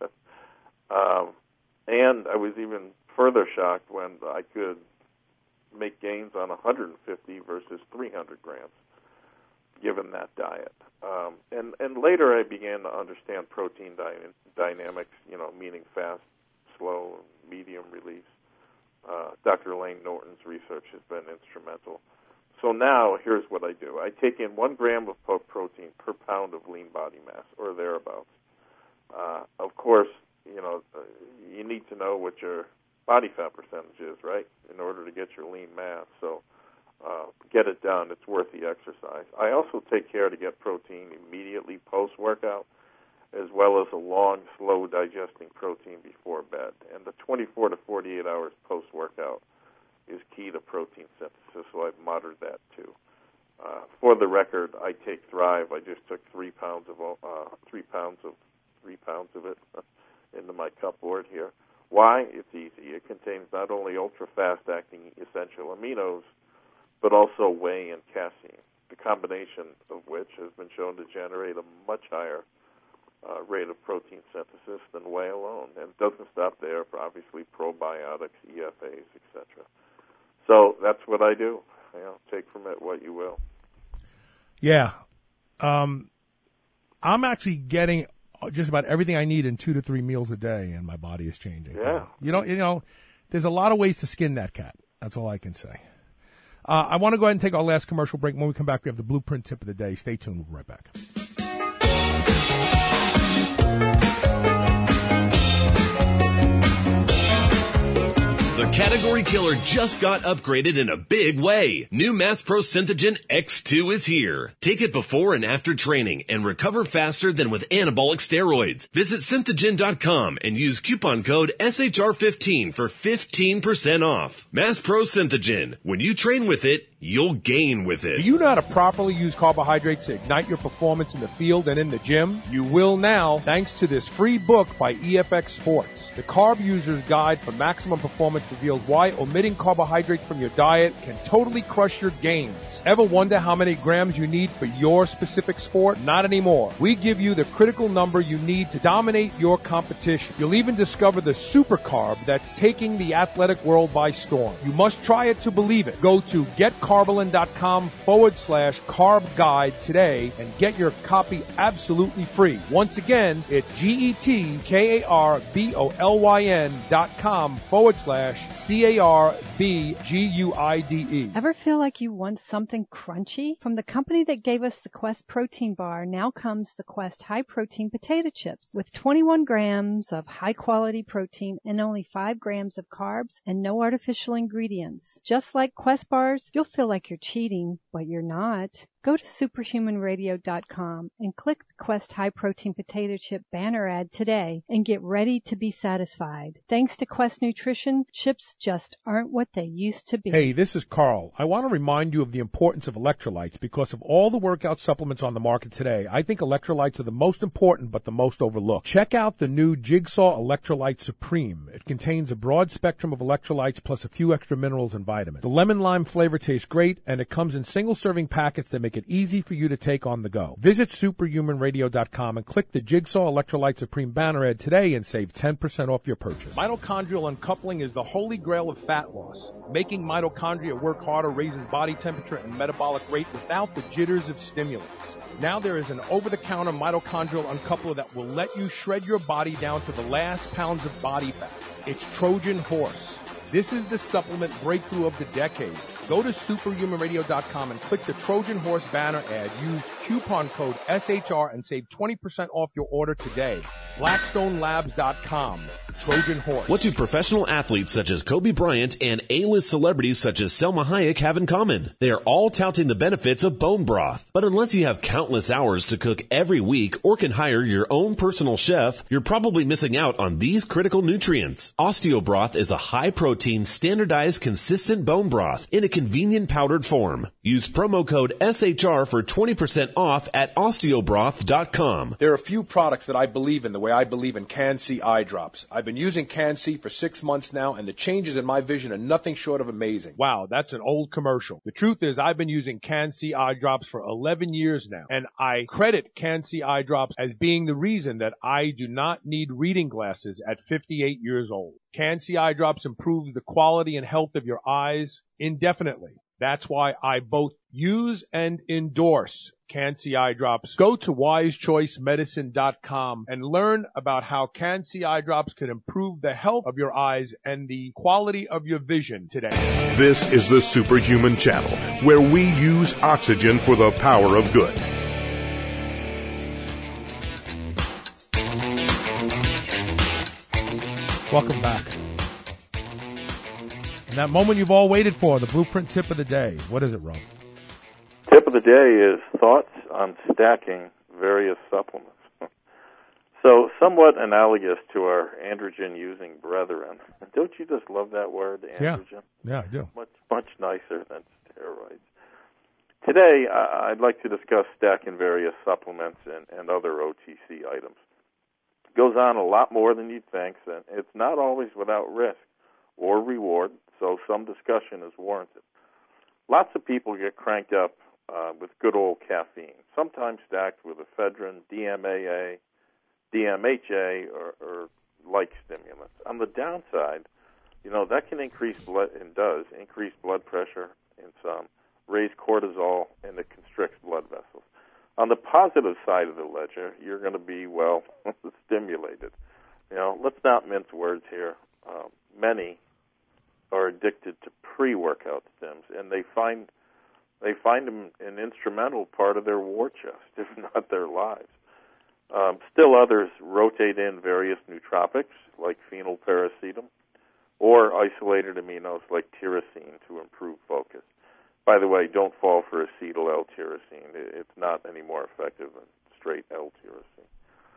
um, and I was even further shocked when I could make gains on one hundred fifty versus three hundred grams, given that diet. Um, and, and later I began to understand protein dy- dynamics, you know, meaning fast, slow, medium release. Uh, Doctor Elaine Norton's research has been instrumental. So now, here's what I do. I take in one gram of po- protein per pound of lean body mass, or thereabouts. Uh, of course, you know, uh, you need to know what your body fat percentage is, right, in order to get your lean mass. So uh, get it done. It's worth the exercise. I also take care to get protein immediately post-workout, as well as a long, slow digesting protein before bed. And the twenty-four to forty-eight hours post-workout is key to protein synthesis, so I've monitored that too. Uh, for the record, I take Thrive. I just took three pounds of uh, three pounds of three pounds of it into my cupboard here. Why? It's easy. It contains not only ultra-fast-acting essential aminos, but also whey and casein, the combination of which has been shown to generate a much higher uh, rate of protein synthesis than whey alone. And it doesn't stop there for, obviously, probiotics, E F As, et cetera. So that's what I do. You know, take from it what you will. Yeah. Um, I'm actually getting just about everything I need in two to three meals a day, and my body is changing. Yeah. You know, you know, there's a lot of ways to skin that cat. That's all I can say. Uh, I want to go ahead and take our last commercial break. When we come back, we have the Blueprint Tip of the Day. Stay tuned. We'll be right back. The category killer just got upgraded in a big way. New Mass Pro Synthogen X two is here. Take it before and after training and recover faster than with anabolic steroids. Visit synthogen dot com and use coupon code S H R fifteen for fifteen percent off. Mass Pro Synthogen. When you train with it, you'll gain with it. Do you know how to properly use carbohydrates to ignite your performance in the field and in the gym? You will now, thanks to this free book by E F X Sports. The Carb User's Guide for Maximum Performance reveals why omitting carbohydrates from your diet can totally crush your gains. Ever wonder how many grams you need for your specific sport? Not anymore. We give you the critical number you need to dominate your competition. You'll even discover the super carb that's taking the athletic world by storm. You must try it to believe it. Go to getcarbolin.com forward slash carb guide today and get your copy absolutely free. Once again, it's G-E-T-K-A-R-B-O-L-Y-N dot com forward slash C-A-R-B-G-U-I-D-E. Ever feel like you want something crunchy? From the company that gave us the Quest protein bar, now comes the Quest high protein potato chips with twenty-one grams of high quality protein and only five grams of carbs and no artificial ingredients. Just like Quest bars, you'll feel like you're cheating, but you're not. Go to superhuman radio dot com and click the Quest High Protein Potato Chip banner ad today and get ready to be satisfied. Thanks to Quest Nutrition, chips just aren't what they used to be. Hey, this is Carl. I want to remind you of the importance of electrolytes because of all the workout supplements on the market today. I think electrolytes are the most important but the most overlooked. Check out the new Jigsaw Electrolyte Supreme. It contains a broad spectrum of electrolytes plus a few extra minerals and vitamins. The lemon lime flavor tastes great, and it comes in single serving packets that make it easy for you to take on the go. Visit superhuman radio dot com and click the Jigsaw Electrolyte Supreme banner ad today and save ten percent off your purchase. Mitochondrial uncoupling is the holy grail of fat loss. Making mitochondria work harder raises body temperature and metabolic rate without the jitters of stimulants. Now there is an over-the-counter mitochondrial uncoupler that will let you shred your body down to the last pounds of body fat. It's Trojan Horse. This is the supplement breakthrough of the decade. Go to superhuman radio dot com and click the Trojan Horse banner ad. Use coupon code S H R and save twenty percent off your order today. blackstone labs dot com. Trojan Horse. What do professional athletes such as Kobe Bryant and A-list celebrities such as Selma Hayek have in common? They are all touting the benefits of bone broth. But unless you have countless hours to cook every week or can hire your own personal chef, you're probably missing out on these critical nutrients. Osteobroth is a high-protein, standardized, consistent bone broth in a convenient powdered form. Use promo code S H R for twenty percent off at osteobroth dot com. There are a few products that I believe in the way I believe in Can-C eye drops. I've been using Can-C for six months now, and the changes in my vision are nothing short of amazing. Wow, that's an old commercial. The truth is I've been using Can-C eye drops for eleven years now, and I credit Can-C eye drops as being the reason that I do not need reading glasses at fifty-eight years old. Can-C eye drops improves the quality and health of your eyes indefinitely. That's why I both use and endorse Can-C Eye Drops. Go to wise choice medicine dot com and learn about how Can-C Eye Drops can improve the health of your eyes and the quality of your vision today. This is the Superhuman Channel, where we use oxygen for the power of good. Welcome back. And that moment you've all waited for, the Blueprint tip of the day. What is it, Rob? Tip of the day is thoughts on stacking various supplements. So somewhat analogous to our androgen-using brethren. Don't you just love that word, androgen? Yeah, yeah, I do. Much, much nicer than steroids. Today, uh, I'd like to discuss stacking various supplements and, and other O T C items. It goes on a lot more than you'd think, and it's not always without risk or reward, so some discussion is warranted. Lots of people get cranked up uh, with good old caffeine, sometimes stacked with ephedrine, D M A A, D M H A, or, or like stimulants. On the downside, you know, that can increase blood, and does increase blood pressure in some, raise cortisol, and it constricts blood vessels. On the positive side of the ledger, you're going to be, well, stimulated. You know, let's not mince words here. Um, many are addicted to pre-workout stims, and they find they find them an instrumental part of their war chest, if not their lives. Um, still others rotate in various nootropics, like phenylparacetam, or isolated aminos like tyrosine to improve focus. By the way, don't fall for acetyl L-tyrosine. It's not any more effective than straight L-tyrosine.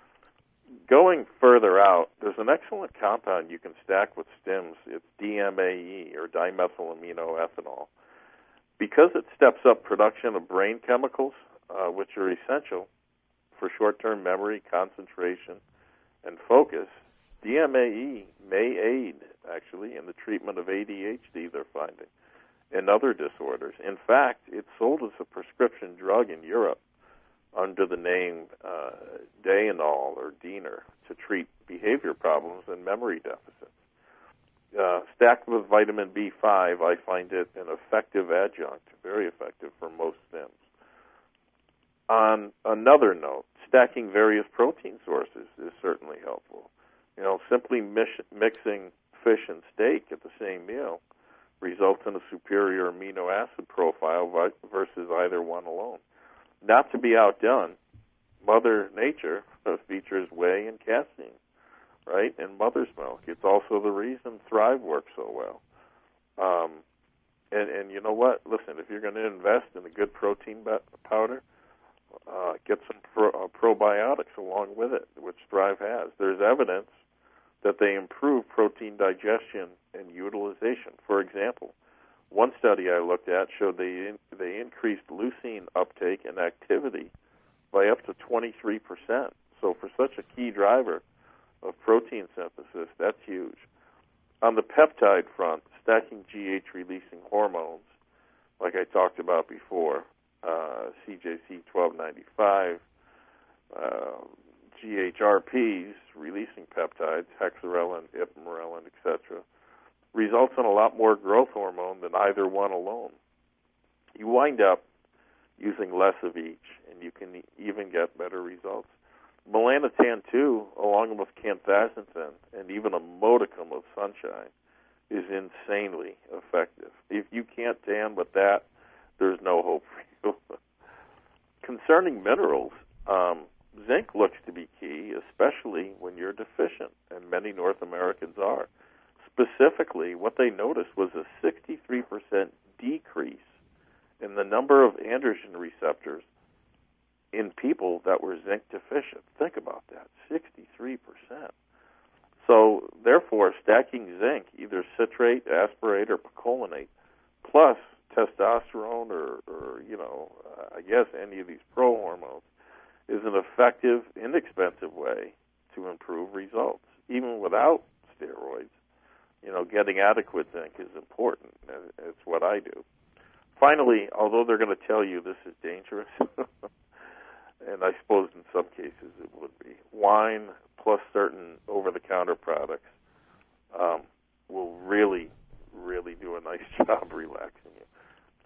Going further out, there's an excellent compound you can stack with stims. It's D M A E, or dimethylaminoethanol. Because it steps up production of brain chemicals, uh, which are essential for short-term memory, concentration, and focus, D M A E may aid, actually, in the treatment of A D H D, they're finding, and other disorders. In fact, it's sold as a prescription drug in Europe under the name uh, Dainol or Diener to treat behavior problems and memory deficits. Uh, stacked with vitamin B five, I find it an effective adjunct, very effective for most stims. On another note, stacking various protein sources is certainly helpful. You know, simply mix- mixing fish and steak at the same meal results in a superior amino acid profile versus either one alone. Not to be outdone, Mother Nature features whey and casein, right, in mother's milk. It's also the reason Thrive works so well. Um, and, and you know what? Listen, if you're going to invest in a good protein powder, uh, get some pro, uh, probiotics along with it, which Thrive has. There's evidence that they improve protein digestion and utilization. For example, one study I looked at showed they in, they increased leucine uptake and activity by up to twenty-three percent. So for such a key driver of protein synthesis, that's huge. On the peptide front, stacking G H-releasing hormones, like I talked about before, uh, C J C twelve ninety-five, uh, G H R Ps, releasing peptides, hexarelin, ipamorelin, et cetera, results in a lot more growth hormone than either one alone. You wind up using less of each, and you can even get better results. Melanotan two, along with canthacetin and even a modicum of sunshine, is insanely effective. If you can't tan with that, there's no hope for you. Concerning minerals, um, zinc looks to be key, especially when you're deficient, and many North Americans are. Specifically, what they noticed was a sixty-three percent decrease in the number of androgen receptors in people that were zinc deficient. Think about that, sixty-three percent. So, therefore, stacking zinc, either citrate, aspartate, or picolinate, plus testosterone or, or you know, uh, I guess any of these pro-hormones, is an effective, inexpensive way to improve results, even without steroids. You know, getting adequate zinc is important. It's what I do. Finally, although they're going to tell you this is dangerous, and I suppose in some cases it would be, wine plus certain over-the-counter products um, will really, really do a nice job relaxing you.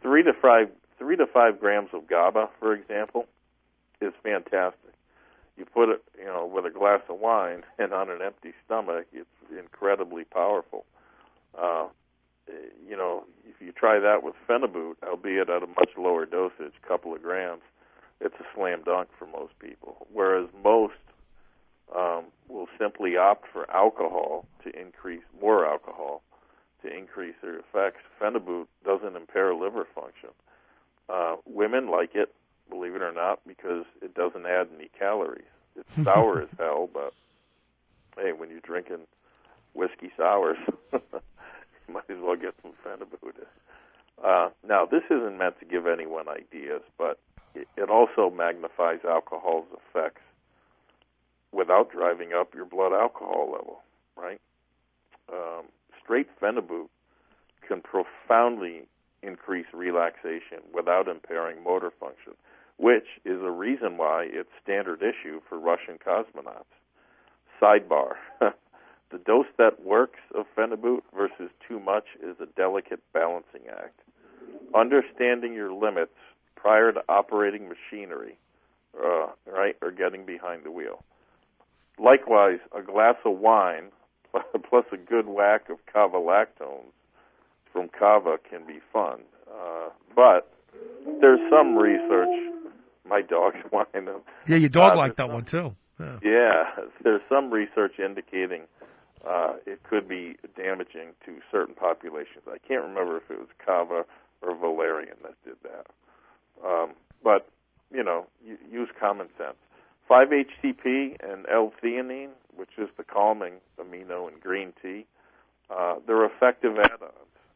three to five three to five grams of GABA, for example, is fantastic. You put it, you know, with a glass of wine and on an empty stomach, it's incredibly powerful. Uh, you know, if you try that with Phenibut, albeit at a much lower dosage, a couple of grams, it's a slam dunk for most people. Whereas most um, will simply opt for alcohol to increase more alcohol to increase their effects. Phenibut doesn't impair liver function. Uh, women like it, believe it or not, because it doesn't add any calories. It's sour as hell, but hey, when you're drinking whiskey sours, you might as well get some Phenibut. Uh, now, this isn't meant to give anyone ideas, but it, it also magnifies alcohol's effects without driving up your blood alcohol level, right? Um, straight Phenibut can profoundly increase relaxation without impairing motor function, which is a reason why it's standard issue for Russian cosmonauts. Sidebar, the dose that works of Phenibut versus too much is a delicate balancing act. Understanding your limits prior to operating machinery, uh, right, or getting behind the wheel. Likewise, a glass of wine plus a good whack of kava lactones from kava can be fun. Uh, but there's some research. My dog's whining. Yeah, your dog uh, liked that some, one too. Yeah. yeah, there's some research indicating uh, it could be damaging to certain populations. I can't remember if it was kava or valerian that did that. Um, but, you know, you, use common sense. five H T P and L-theanine, which is the calming amino in green tea, uh, they're effective add-ons.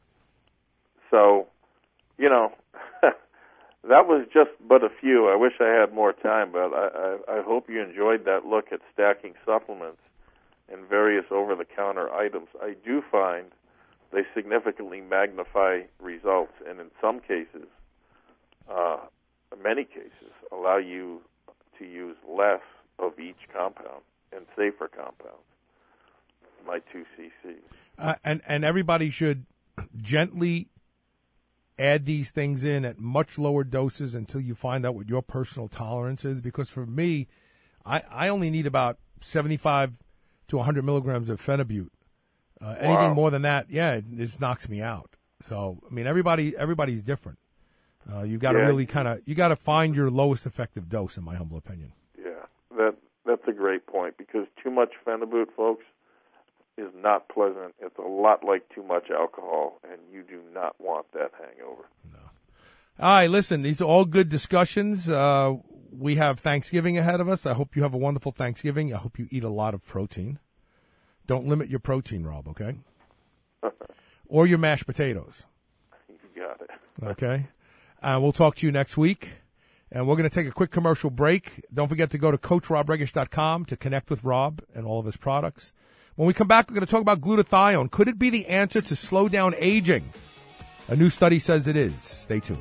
So, you know, that was just but a few. I wish I had more time, but I, I, I hope you enjoyed that look at stacking supplements and various over-the-counter items. I do find they significantly magnify results, and in some cases, uh, many cases, allow you to use less of each compound and safer compounds. My two C Cs. Uh, and, and everybody should gently add these things in at much lower doses until you find out what your personal tolerance is. Because for me, I, I only need about seventy-five to one hundred milligrams of Phenibut. Uh, anything Wow. more than that, yeah, it just knocks me out. So, I mean, everybody everybody's different. Uh, you got to Yeah. really kind of you got to find your lowest effective dose, in my humble opinion. Yeah, that that's a great point, because too much Phenibut, folks, is not pleasant. It's a lot like too much alcohol, and you do not want that hangover. No. All right, listen, these are all good discussions. Uh, we have Thanksgiving ahead of us. I hope you have a wonderful Thanksgiving. I hope you eat a lot of protein. Don't limit your protein, Rob, okay? Or your mashed potatoes. You got it. Okay? Uh, we'll talk to you next week. And we're going to take a quick commercial break. Don't forget to go to coach rob regish dot com to connect with Rob and all of his products. When we come back, we're going to talk about glutathione. Could it be the answer to slow down aging? A new study says it is. Stay tuned.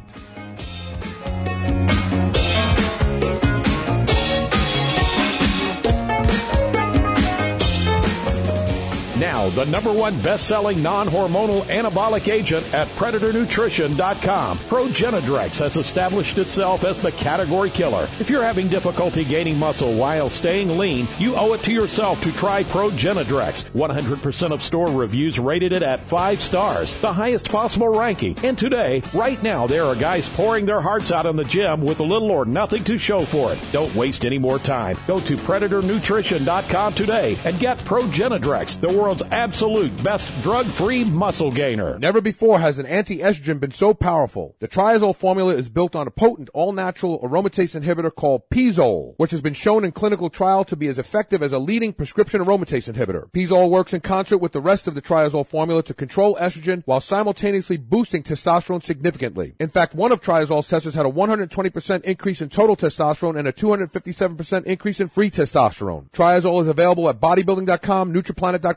Now, the number one best-selling non-hormonal anabolic agent at predator nutrition dot com. Progenadrex has established itself as the category killer. If you're having difficulty gaining muscle while staying lean, you owe it to yourself to try Progenadrex. one hundred percent of store reviews rated it at five stars, the highest possible ranking. And today, right now, there are guys pouring their hearts out in the gym with little or nothing to show for it. Don't waste any more time. Go to predator nutrition dot com today and get Progenadrex, the world's absolute best drug-free muscle gainer. Never before has an anti-estrogen been so powerful. The triazole formula is built on a potent, all-natural aromatase inhibitor called Pizole, which has been shown in clinical trial to be as effective as a leading prescription aromatase inhibitor. Pizole works in concert with the rest of the triazole formula to control estrogen while simultaneously boosting testosterone significantly. In fact, one of triazole's testers had a one hundred twenty percent increase in total testosterone and a two hundred fifty-seven percent increase in free testosterone. Triazole is available at bodybuilding dot com, Nutriplanet dot com, or where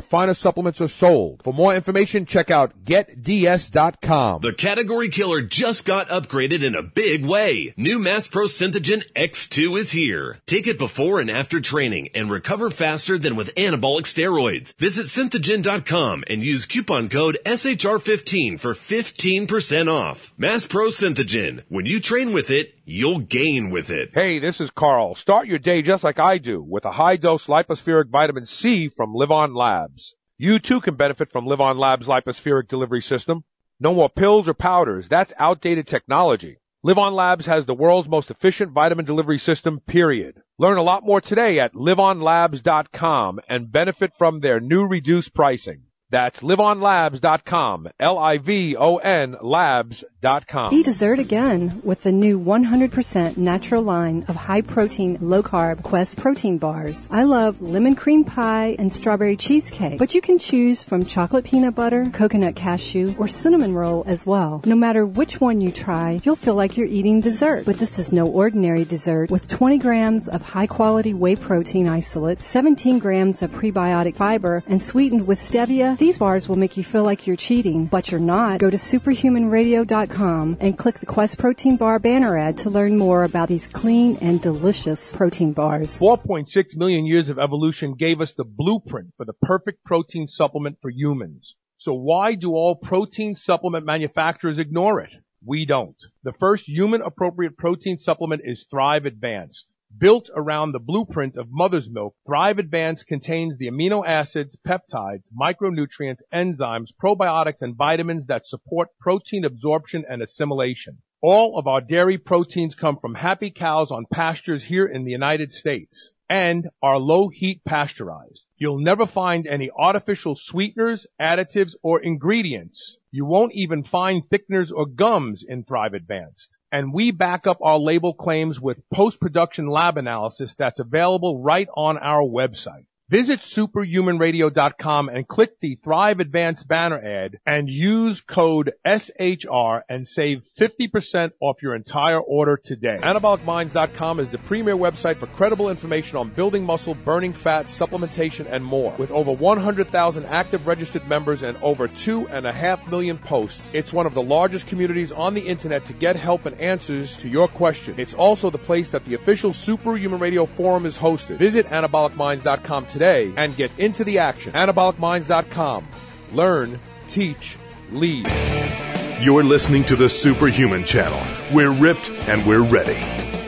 finest supplements are sold. For more information, check out get d s dot com. The category killer just got upgraded in a big way. New Mass Pro Synthogen X two is here. Take it before and after training and recover faster than with anabolic steroids. Visit synthogen dot com and use coupon code S H R fifteen for fifteen percent off. Mass Pro Synthogen. When you train with it, you'll gain with it. Hey, this is Carl. Start your day just like I do with a high-dose lipospheric vitamin C from Live On Labs. You too can benefit from Live On Labs' lipospheric delivery system. No more pills or powders. That's outdated technology. Live On Labs has the world's most efficient vitamin delivery system, period. Learn a lot more today at live on labs dot com and benefit from their new reduced pricing. That's live on labs dot com, L I V O N labs dot com. Eat dessert again with the new one hundred percent natural line of high-protein, low-carb Quest protein bars. I love lemon cream pie and strawberry cheesecake, but you can choose from chocolate peanut butter, coconut cashew, or cinnamon roll as well. No matter which one you try, you'll feel like you're eating dessert. But this is no ordinary dessert. With twenty grams of high-quality whey protein isolate, seventeen grams of prebiotic fiber, and sweetened with stevia, these bars will make you feel like you're cheating, but you're not. Go to superhuman radio dot com and click the Quest Protein Bar banner ad to learn more about these clean and delicious protein bars. four point six million years of evolution gave us the blueprint for the perfect protein supplement for humans. So why do all protein supplement manufacturers ignore it? We don't. The first human-appropriate protein supplement is Thrive Advanced. Built around the blueprint of mother's milk, Thrive Advanced contains the amino acids, peptides, micronutrients, enzymes, probiotics, and vitamins that support protein absorption and assimilation. All of our dairy proteins come from happy cows on pastures here in the United States and are low-heat pasteurized. You'll never find any artificial sweeteners, additives, or ingredients. You won't even find thickeners or gums in Thrive Advanced. And we back up our label claims with post-production lab analysis that's available right on our website. Visit superhuman radio dot com and click the Thrive Advanced banner ad and use code S H R and save fifty percent off your entire order today. anabolic minds dot com is the premier website for credible information on building muscle, burning fat, supplementation, and more. With over one hundred thousand active registered members and over two and a half million posts, it's one of the largest communities on the internet to get help and answers to your questions. It's also the place that the official Superhuman Radio forum is hosted. Visit anabolic minds dot com today and get into the action. anabolic minds dot com. Learn, teach, lead. You're listening to the Superhuman Channel. We're ripped and we're ready.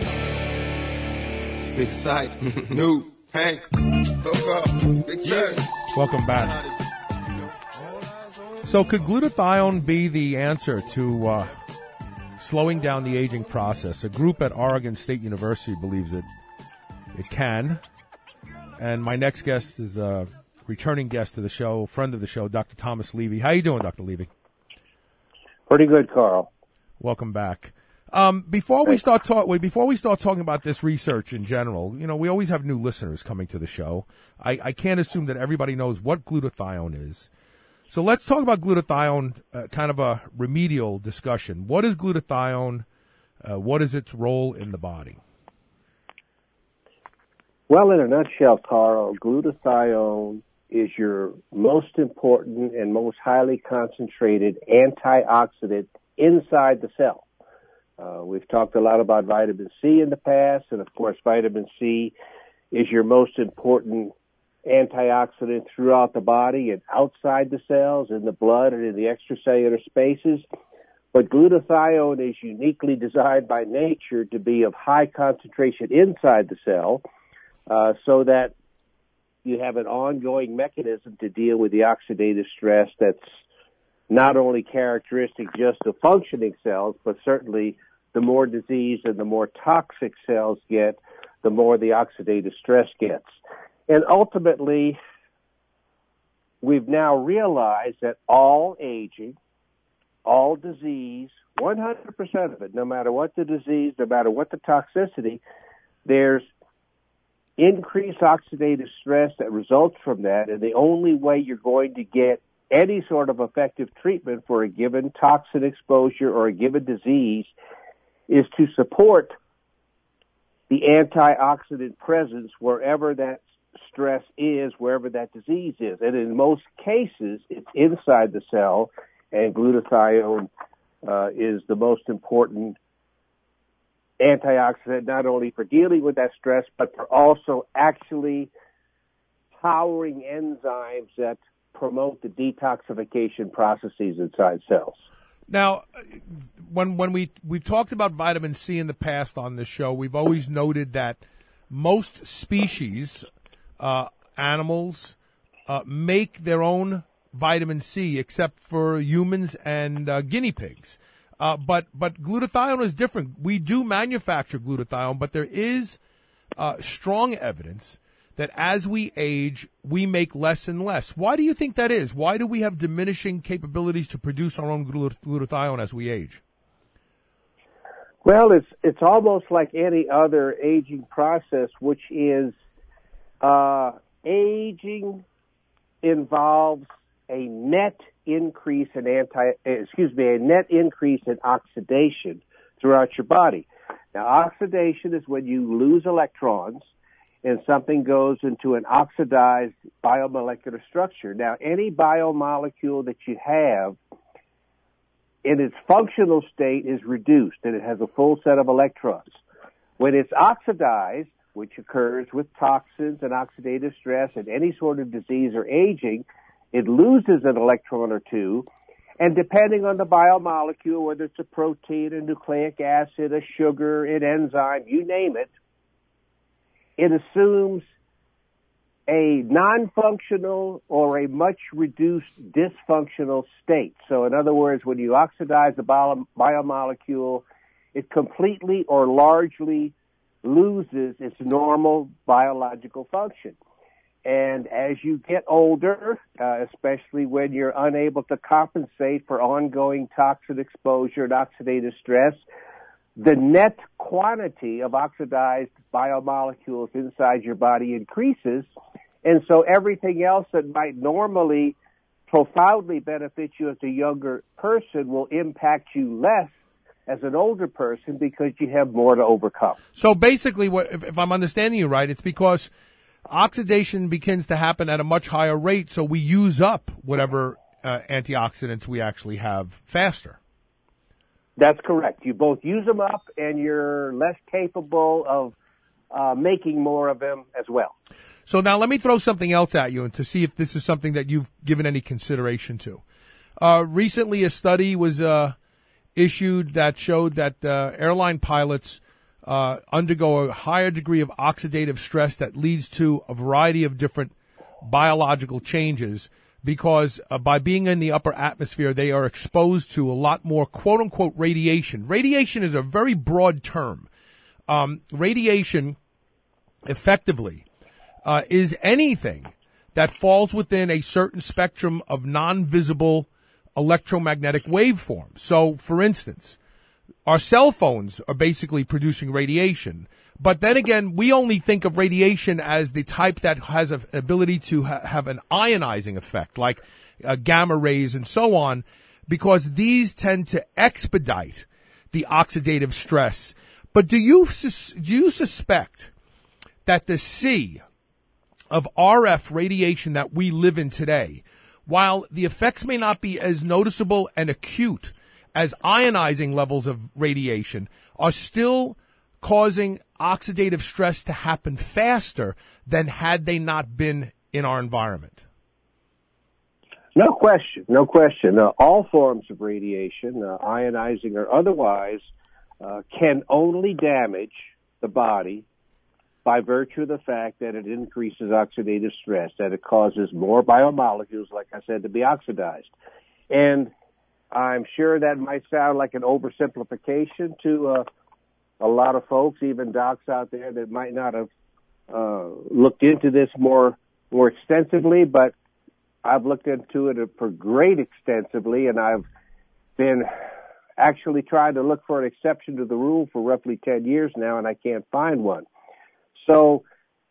Big sight, new, Hank, big sight. Welcome back. So could glutathione be the answer to uh, slowing down the aging process? A group at Oregon State University believes it, it can. And my next guest is a returning guest to the show, friend of the show, Doctor Thomas Levy. How you doing, Doctor Levy? Pretty good, Carl. Welcome back. Um, before we start talk, wait, before we start talking about this research in general, you know, we always have new listeners coming to the show. I, I can't assume that everybody knows what glutathione is. So let's talk about glutathione, uh, kind of a remedial discussion. What is glutathione? Uh, what is its role in the body? Well, in a nutshell, Carl, glutathione is your most important and most highly concentrated antioxidant inside the cell. Uh, we've talked a lot about vitamin C in the past, and of course, vitamin C is your most important antioxidant throughout the body and outside the cells, in the blood and in the extracellular spaces. But glutathione is uniquely designed by nature to be of high concentration inside the cell, Uh, so that you have an ongoing mechanism to deal with the oxidative stress that's not only characteristic just of functioning cells, but certainly the more disease and the more toxic cells get, the more the oxidative stress gets. And ultimately, we've now realized that all aging, all disease, one hundred percent of it, no matter what the disease, no matter what the toxicity, there's increased oxidative stress that results from that, and the only way you're going to get any sort of effective treatment for a given toxin exposure or a given disease is to support the antioxidant presence wherever that stress is wherever that disease is. And in most cases, it's inside the cell, and glutathione uh, is the most important antioxidant, not only for dealing with that stress, but for also actually powering enzymes that promote the detoxification processes inside cells. Now, when when we we've talked about vitamin C in the past on this show, we've always noted that most species, uh, animals, uh, make their own vitamin C, except for humans and uh, guinea pigs. Uh, but but glutathione is different. We do manufacture glutathione, but there is uh, strong evidence that as we age, we make less and less. Why do you think that is? Why do we have diminishing capabilities to produce our own glut- glutathione as we age? Well, it's it's almost like any other aging process, which is uh, aging involves a net increase in anti, excuse me, a net increase in oxidation throughout your body. Now, oxidation is when you lose electrons and something goes into an oxidized biomolecular structure. Now, any biomolecule that you have in its functional state is reduced, and it has a full set of electrons. When it's oxidized, which occurs with toxins and oxidative stress and any sort of disease or aging, it loses an electron or two, and depending on the biomolecule, whether it's a protein, a nucleic acid, a sugar, an enzyme, you name it, it assumes a non-functional or a much reduced dysfunctional state. So in other words, when you oxidize the bio- biomolecule, it completely or largely loses its normal biological function. And as you get older, uh, especially when you're unable to compensate for ongoing toxin exposure and oxidative stress, the net quantity of oxidized biomolecules inside your body increases, and so everything else that might normally profoundly benefit you as a younger person will impact you less as an older person because you have more to overcome. So basically, what, if, if I'm understanding you right, it's because oxidation begins to happen at a much higher rate, so we use up whatever uh, antioxidants we actually have faster. That's correct. You both use them up, and you're less capable of uh, making more of them as well. So now let me throw something else at you and to see if this is something that you've given any consideration to. Uh, recently, a study was uh, issued that showed that uh, airline pilots uh, undergo a higher degree of oxidative stress that leads to a variety of different biological changes because uh, by being in the upper atmosphere, they are exposed to a lot more quote-unquote radiation. Radiation is a very broad term. Um, radiation, effectively, uh, is anything that falls within a certain spectrum of non-visible electromagnetic waveforms. So, for instance, our cell phones are basically producing radiation. But then again, we only think of radiation as the type that has an ability to ha- have an ionizing effect, like uh, gamma rays and so on, because these tend to expedite the oxidative stress. But do you sus- do you suspect that the sea of R F radiation that we live in today, while the effects may not be as noticeable and acute as ionizing levels of radiation, are still causing oxidative stress to happen faster than had they not been in our environment? No question, no question. Uh, all forms of radiation, uh, ionizing or otherwise, uh, can only damage the body by virtue of the fact that it increases oxidative stress, that it causes more biomolecules, like I said, to be oxidized. And I'm sure that might sound like an oversimplification to uh, a lot of folks, even docs out there that might not have uh, looked into this more more extensively, but I've looked into it for great extensively, and I've been actually trying to look for an exception to the rule for roughly ten years now, and I can't find one. So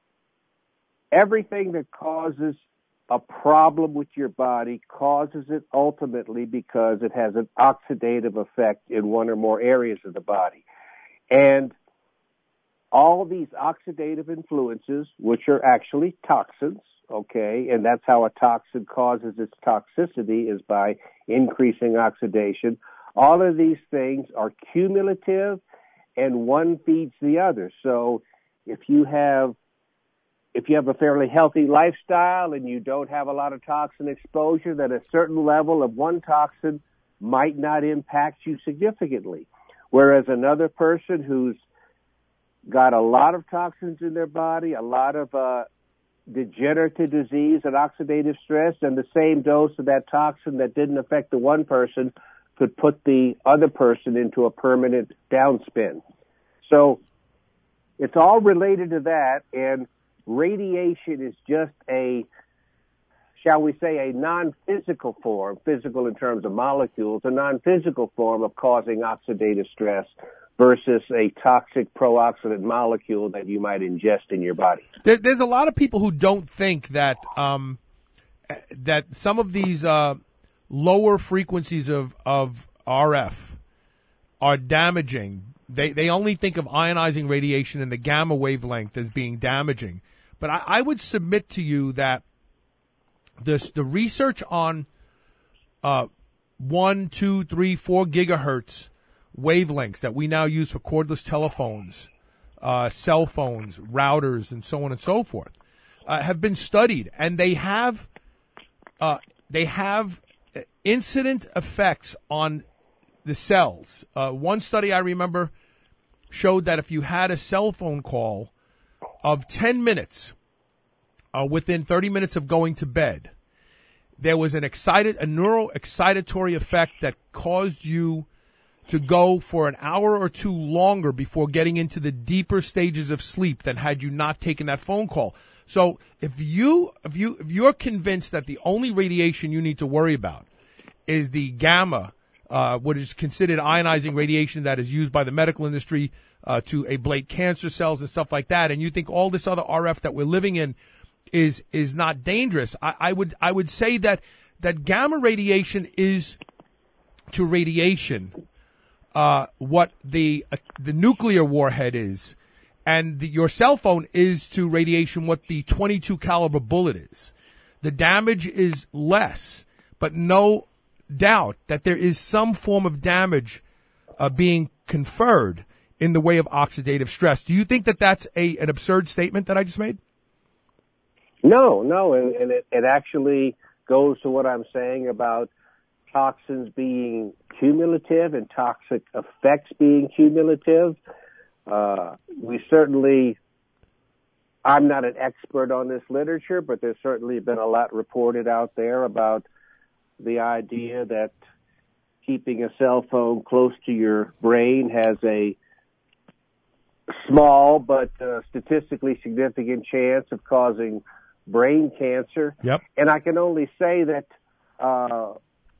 everything that causes a problem with your body causes it ultimately because it has an oxidative effect in one or more areas of the body. And all these oxidative influences, which are actually toxins, okay, and that's how a toxin causes its toxicity is by increasing oxidation. All of these things are cumulative, and one feeds the other. So if you have if you have a fairly healthy lifestyle and you don't have a lot of toxin exposure, then a certain level of one toxin might not impact you significantly. Whereas another person who's got a lot of toxins in their body, a lot of uh, degenerative disease and oxidative stress, and the same dose of that toxin that didn't affect the one person could put the other person into a permanent downspin. So it's all related to that, and radiation is just a, shall we say, a non-physical form, physical in terms of molecules, a non-physical form of causing oxidative stress versus a toxic pro-oxidant molecule that you might ingest in your body. There, there's a lot of people who don't think that um, that some of these uh, lower frequencies of, of R F are damaging. They they only think of ionizing radiation and the gamma wavelength as being damaging. But I, I would submit to you that this, the research on uh, one, two, three, four gigahertz wavelengths that we now use for cordless telephones, uh, cell phones, routers, and so on and so forth, uh, have been studied, and they have uh, they have incident effects on the cells. Uh, one study I remember showed that if you had a cell phone call of ten minutes uh, within thirty minutes of going to bed, there was an excited, a neuroexcitatory effect that caused you to go for an hour or two longer before getting into the deeper stages of sleep than had you not taken that phone call. So if you if you if you're convinced that the only radiation you need to worry about is the gamma, uh, what is considered ionizing radiation that is used by the medical industry uh, to ablate cancer cells and stuff like that, and you think all this other R F that we're living in is is not dangerous, I, I would I would say that that gamma radiation is to radiation uh, what the uh, the nuclear warhead is, and the, your cell phone is to radiation what the twenty-two caliber bullet is. The damage is less, but no doubt that there is some form of damage uh, being conferred in the way of oxidative stress. Do you think that that's a an absurd statement that I just made? No, no, and, and it, it actually goes to what I'm saying about toxins being cumulative and toxic effects being cumulative. Uh, we certainly, I'm not an expert on this literature, but there's certainly been a lot reported out there about the idea that keeping a cell phone close to your brain has a small but uh, statistically significant chance of causing brain cancer. Yep. And I can only say that, uh,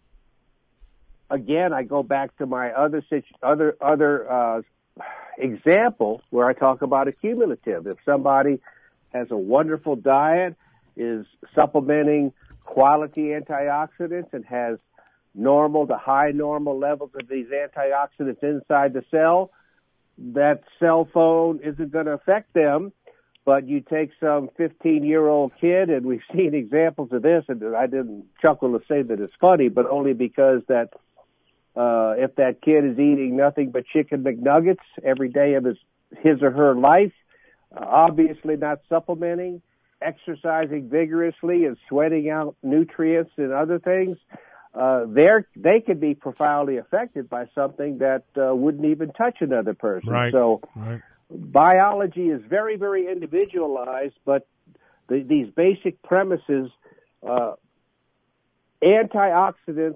again, I go back to my other situ- other other uh, example where I talk about a cumulative. If somebody has a wonderful diet, is supplementing quality antioxidants, and has normal to high normal levels of these antioxidants inside the cell, that cell phone isn't going to affect them. But you take some fifteen-year-old kid, and we've seen examples of this, and I didn't chuckle to say that it's funny, but only because that uh, if that kid is eating nothing but chicken McNuggets every day of his, his or her life, uh, obviously not supplementing, exercising vigorously and sweating out nutrients and other things, uh, they're, they could be profoundly affected by something that uh, wouldn't even touch another person. Right. So Right. biology is very, very individualized, but the, these basic premises, uh, antioxidants,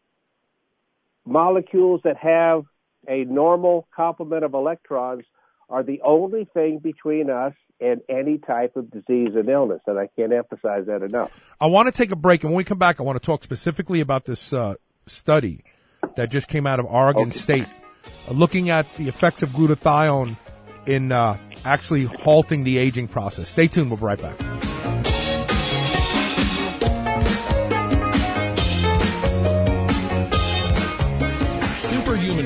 molecules that have a normal complement of electrons, are the only thing between us and any type of disease and illness, and I can't emphasize that enough. I want to take a break, and when we come back, I want to talk specifically about this uh, study that just came out of Oregon Okay. State, uh, looking at the effects of glutathione in uh, actually halting the aging process. Stay tuned. We'll be right back. Superhuman Radio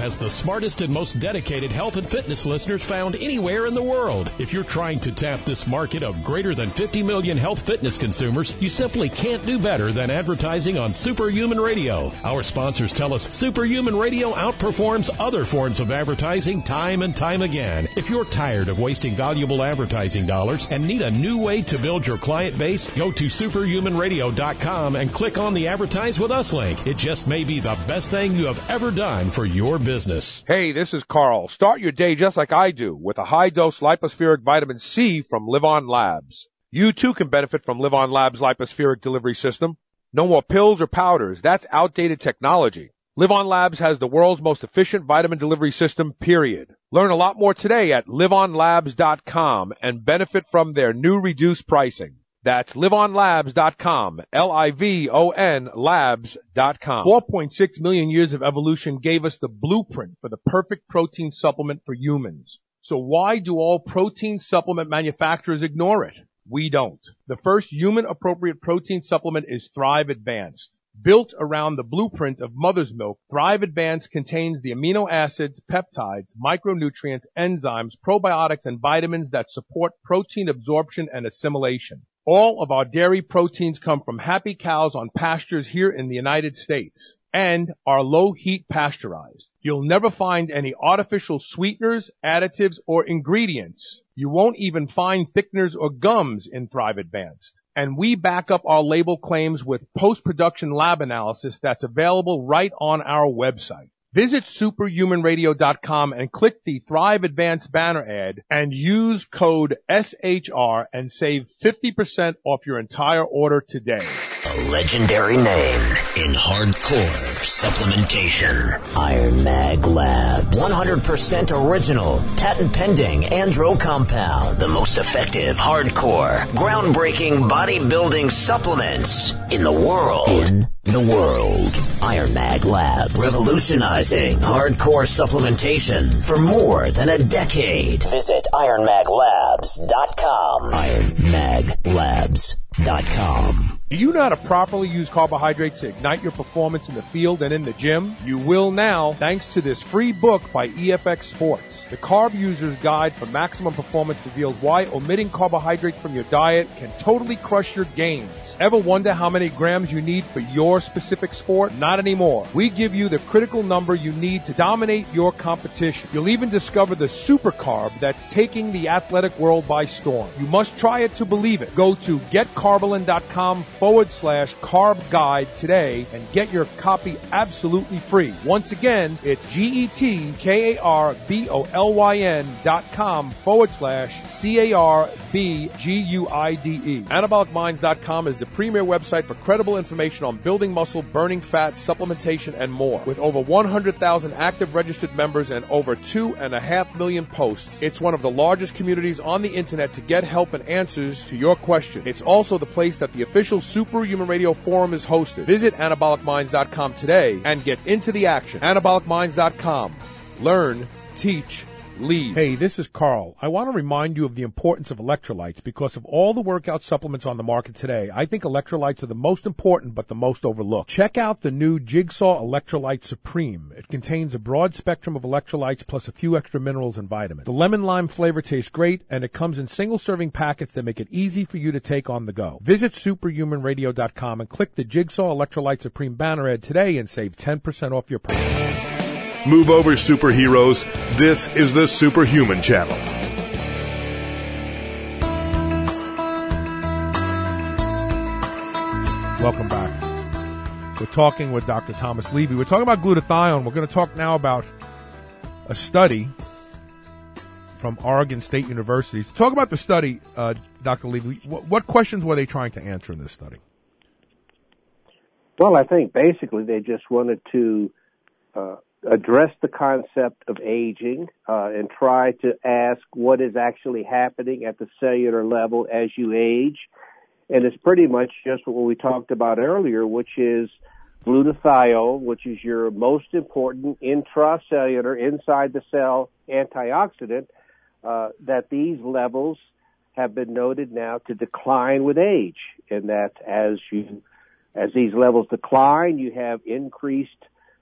has the smartest and most dedicated health and fitness listeners found anywhere in the world. If you're trying to tap this market of greater than fifty million health fitness consumers, you simply can't do better than advertising on Superhuman Radio. Our sponsors tell us Superhuman Radio outperforms other forms of advertising time and time again. If you're tired of wasting valuable advertising dollars and need a new way to build your client base, go to superhuman radio dot com and click on the Advertise with Us link. It just may be the best thing you have ever done for your business. Hey, this is Carl. Start your day just like I do with a high-dose lipospheric vitamin C from Live On Labs. You too can benefit from Live On Labs' lipospheric delivery system. No more pills or powders. That's outdated technology. Live On Labs has the world's most efficient vitamin delivery system, period. Learn a lot more today at live on labs dot com and benefit from their new reduced pricing. That's live on labs dot com, L I V O N labs dot com. four point six million years of evolution gave us the blueprint for the perfect protein supplement for humans. So why do all protein supplement manufacturers ignore it? We don't. The first human-appropriate protein supplement is Thrive Advanced. Built around the blueprint of mother's milk, Thrive Advanced contains the amino acids, peptides, micronutrients, enzymes, probiotics, and vitamins that support protein absorption and assimilation. All of our dairy proteins come from happy cows on pastures here in the United States and are low-heat pasteurized. You'll never find any artificial sweeteners, additives, or ingredients. You won't even find thickeners or gums in Thrive Advanced. And we back up our label claims with post-production lab analysis that's available right on our website. Visit superhuman radio dot com and click the Thrive Advanced banner ad and use code S H R and save fifty percent off your entire order today. A legendary name in hardcore supplementation. Iron Mag Labs. one hundred percent original, patent-pending andro compounds. The most effective hardcore, groundbreaking bodybuilding supplements in the world. In the world. Iron Mag Labs. Revolutionizing hardcore supplementation for more than a decade. Visit iron mag labs dot com. iron mag labs dot com. Do you know how to properly use carbohydrates to ignite your performance in the field and in the gym? You will now, thanks to this free book by E F X Sports. The Carb User's Guide for Maximum Performance reveals why omitting carbohydrates from your diet can totally crush your gains. Ever wonder how many grams you need for your specific sport? Not anymore. We give you the critical number you need to dominate your competition. You'll even discover the super carb that's taking the athletic world by storm. You must try it to believe it. Go to getcarbolin.com forward slash carb guide today and get your copy absolutely free. Once again, it's G-E-T-K-A-R-B-O-L-Y-N dot com forward slash C-A-R-B-G-U-I-D-E. anabolic minds dot com is the premier website for credible information on building muscle, burning fat, supplementation, and more. With over one hundred thousand active registered members and over two and a half million posts, it's one of the largest communities on the internet to get help and answers to your questions. It's also the place that the official Superhuman Radio Forum is hosted. Visit anabolic minds dot com today and get into the action. anabolic minds dot com. Learn, teach, lead. Hey, this is Carl. I want to remind you of the importance of electrolytes because of all the workout supplements on the market today. I think electrolytes are the most important but the most overlooked. Check out the new Jigsaw Electrolyte Supreme. It contains a broad spectrum of electrolytes plus a few extra minerals and vitamins. The lemon lime flavor tastes great and it comes in single serving packets that make it easy for you to take on the go. Visit superhuman radio dot com and click the Jigsaw Electrolyte Supreme banner ad today and save ten percent off your purchase. Move over, superheroes. This is the Superhuman Channel. Welcome back. We're talking with Doctor Thomas Levy. We're talking about glutathione. We're going to talk now about a study from Oregon State University. So talk about the study, uh, Doctor Levy. What, what questions were they trying to answer in this study? Well, I think basically they just wanted to uh, address the concept of aging uh, and try to ask what is actually happening at the cellular level as you age. And it's pretty much just what we talked about earlier, which is glutathione, which is your most important intracellular, inside the cell antioxidant, uh, that these levels have been noted now to decline with age. And that as you, as these levels decline, you have increased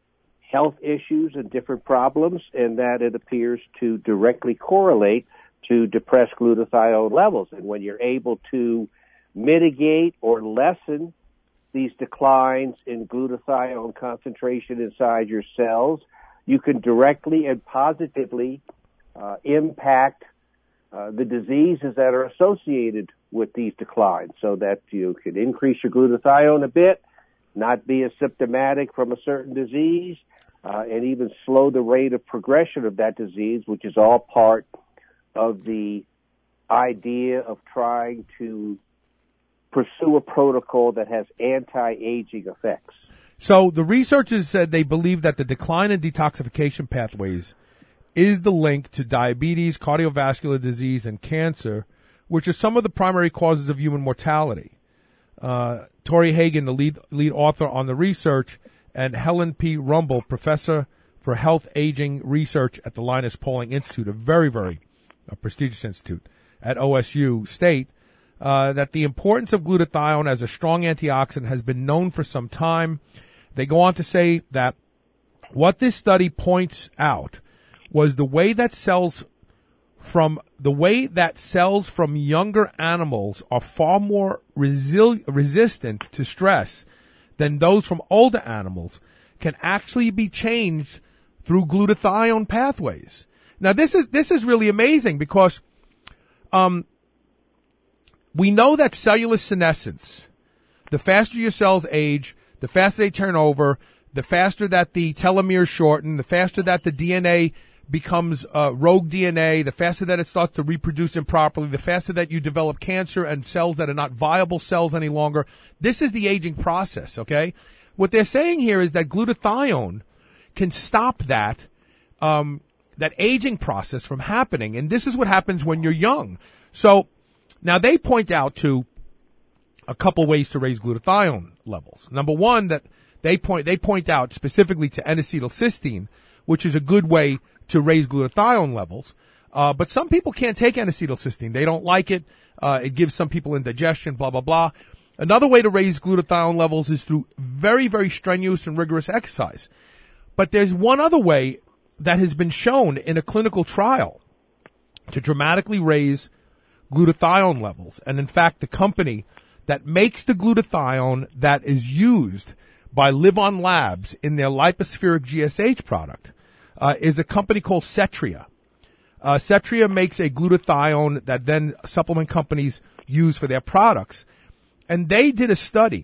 health issues and different problems, and that it appears to directly correlate to depressed glutathione levels. And when you're able to mitigate or lessen these declines in glutathione concentration inside your cells, you can directly and positively uh, impact uh, the diseases that are associated with these declines, so that you can increase your glutathione a bit, not be asymptomatic from a certain disease, uh, and even slow the rate of progression of that disease, which is all part of the idea of trying to pursue a protocol that has anti-aging effects. So the researchers said they believe that the decline in detoxification pathways is the link to diabetes, cardiovascular disease, and cancer, which are some of the primary causes of human mortality. Uh, Tori Hagen, the lead, lead author on the research, and Helen P. Rumble, professor for health aging research at the Linus Pauling Institute, a very, very uh, prestigious institute at O S U, state uh, that the importance of glutathione as a strong antioxidant has been known for some time. They go on to say that what this study points out was the way that cells from the way that cells from younger animals are far more resil- resistant to stress than those from older animals can actually be changed through glutathione pathways. Now this is this is really amazing because um, we know that cellular senescence, the faster your cells age, the faster they turn over, the faster that the telomeres shorten, the faster that the D N A becomes uh, rogue D N A, the faster that it starts to reproduce improperly, the faster that you develop cancer and cells that are not viable cells any longer. This is the aging process, okay? What they're saying here is that glutathione can stop that um, that aging process from happening, and this is what happens when you're young. So now they point out to a couple ways to raise glutathione levels. Number one, that they point they point out specifically to N-acetylcysteine, which is a good way to raise glutathione levels. Uh, but some people can't take N-acetylcysteine. They don't like it. Uh, it gives some people indigestion, blah, blah, blah. Another way to raise glutathione levels is through very, very strenuous and rigorous exercise. But there's one other way that has been shown in a clinical trial to dramatically raise glutathione levels. And in fact, the company that makes the glutathione that is used by Livon Labs in their lipospheric G S H product uh, is a company called Cetria. Uh, Cetria makes a glutathione that then supplement companies use for their products. And they did a study.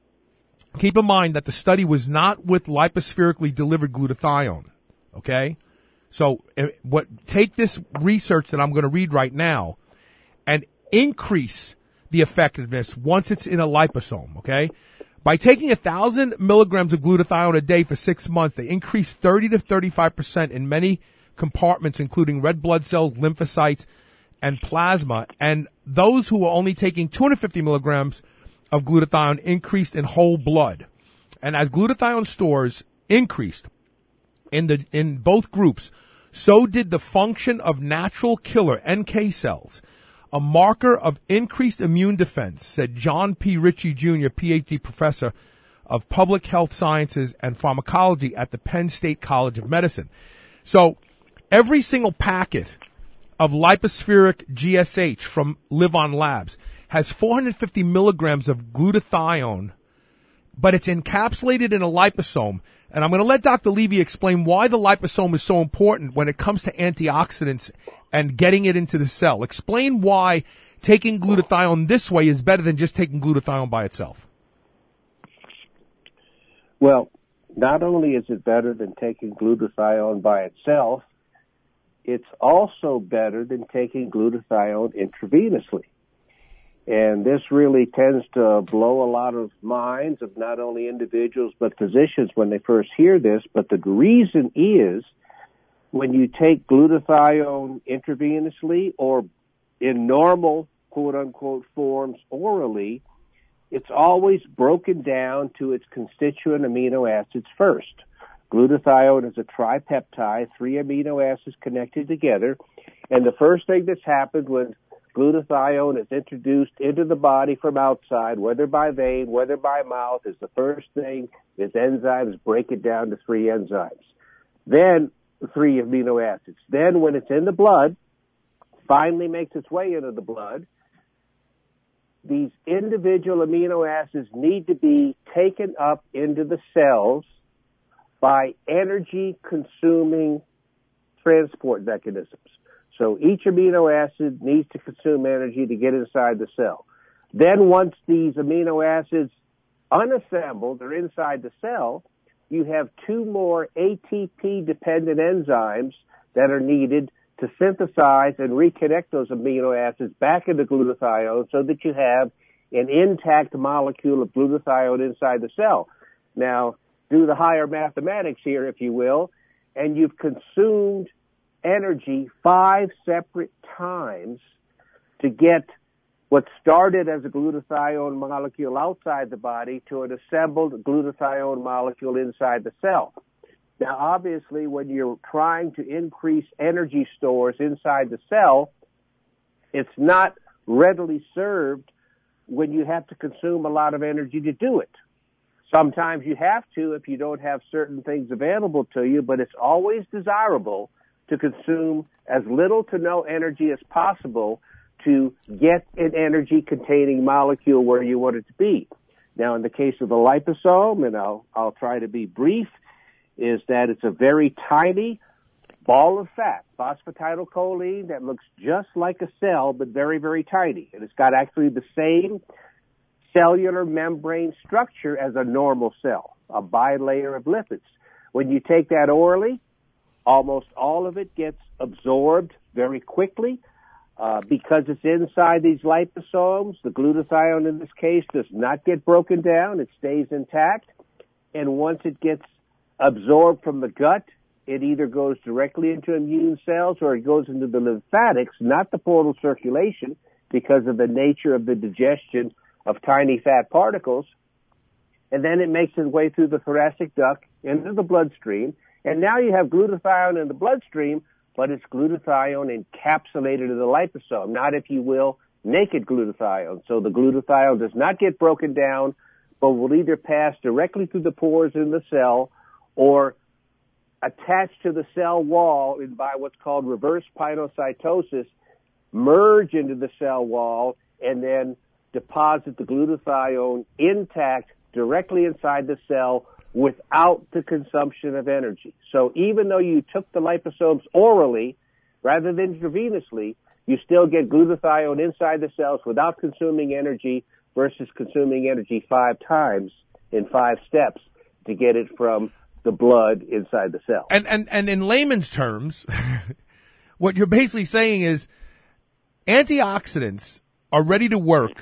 Keep in mind that the study was not with lipospherically delivered glutathione. Okay? So uh, what take this research that I'm going to read right now and increase the effectiveness once it's in a liposome, okay? By taking a thousand milligrams of glutathione a day for six months, they increased thirty to thirty-five percent in many compartments, including red blood cells, lymphocytes, and plasma. And those who were only taking two hundred fifty milligrams of glutathione increased in whole blood. And as glutathione stores increased in the, in both groups, so did the function of natural killer N K cells, a marker of increased immune defense, said John P. Ritchie Junior, P H D professor of public health sciences and pharmacology at the Penn State College of Medicine. So every single packet of lipospheric G S H from Livon Labs has four hundred fifty milligrams of glutathione, but it's encapsulated in a liposome. And I'm going to let Doctor Levy explain why the liposome is so important when it comes to antioxidants and getting it into the cell. Explain why taking glutathione this way is better than just taking glutathione by itself. Well, not only is it better than taking glutathione by itself, it's also better than taking glutathione intravenously. And this really tends to blow a lot of minds of not only individuals but physicians when they first hear this. But the reason is when you take glutathione intravenously or in normal, quote-unquote, forms orally, it's always broken down to its constituent amino acids first. Glutathione is a tripeptide, three amino acids connected together. And the first thing that's happened when glutathione is introduced into the body from outside, whether by vein, whether by mouth, is the first thing. Its enzymes break it down to three enzymes. Then three amino acids. Then when it's in the blood, finally makes its way into the blood, these individual amino acids need to be taken up into the cells by energy-consuming transport mechanisms. So each amino acid needs to consume energy to get inside the cell. Then once these amino acids unassembled are inside the cell, you have two more A T P-dependent enzymes that are needed to synthesize and reconnect those amino acids back into glutathione so that you have an intact molecule of glutathione inside the cell. Now, do the higher mathematics here, if you will, and you've consumed energy five separate times to get what started as a glutathione molecule outside the body to an assembled glutathione molecule inside the cell. Now, obviously, when you're trying to increase energy stores inside the cell, it's not readily served when you have to consume a lot of energy to do it. Sometimes you have to if you don't have certain things available to you, but it's always desirable to consume as little to no energy as possible to get an energy-containing molecule where you want it to be. Now, in the case of the liposome, and I'll, I'll try to be brief, is that it's a very tiny ball of fat, phosphatidylcholine, that looks just like a cell, but very, very tiny. And it's got actually the same cellular membrane structure as a normal cell, a bilayer of lipids. When you take that orally, almost all of it gets absorbed very quickly. Uh, because it's inside these liposomes, the glutathione in this case does not get broken down. It stays intact. And once it gets absorbed from the gut, it either goes directly into immune cells or it goes into the lymphatics, not the portal circulation, because of the nature of the digestion of tiny fat particles. And then it makes its way through the thoracic duct into the bloodstream. And now you have glutathione in the bloodstream, but it's glutathione encapsulated in the liposome, not, if you will, naked glutathione. So the glutathione does not get broken down, but will either pass directly through the pores in the cell or attach to the cell wall and by what's called reverse pinocytosis, merge into the cell wall and then deposit the glutathione intact directly inside the cell without the consumption of energy. So even though you took the liposomes orally rather than intravenously, you still get glutathione inside the cells without consuming energy versus consuming energy five times in five steps to get it from the blood inside the cell. And and, and in layman's terms, what you're basically saying is antioxidants are ready to work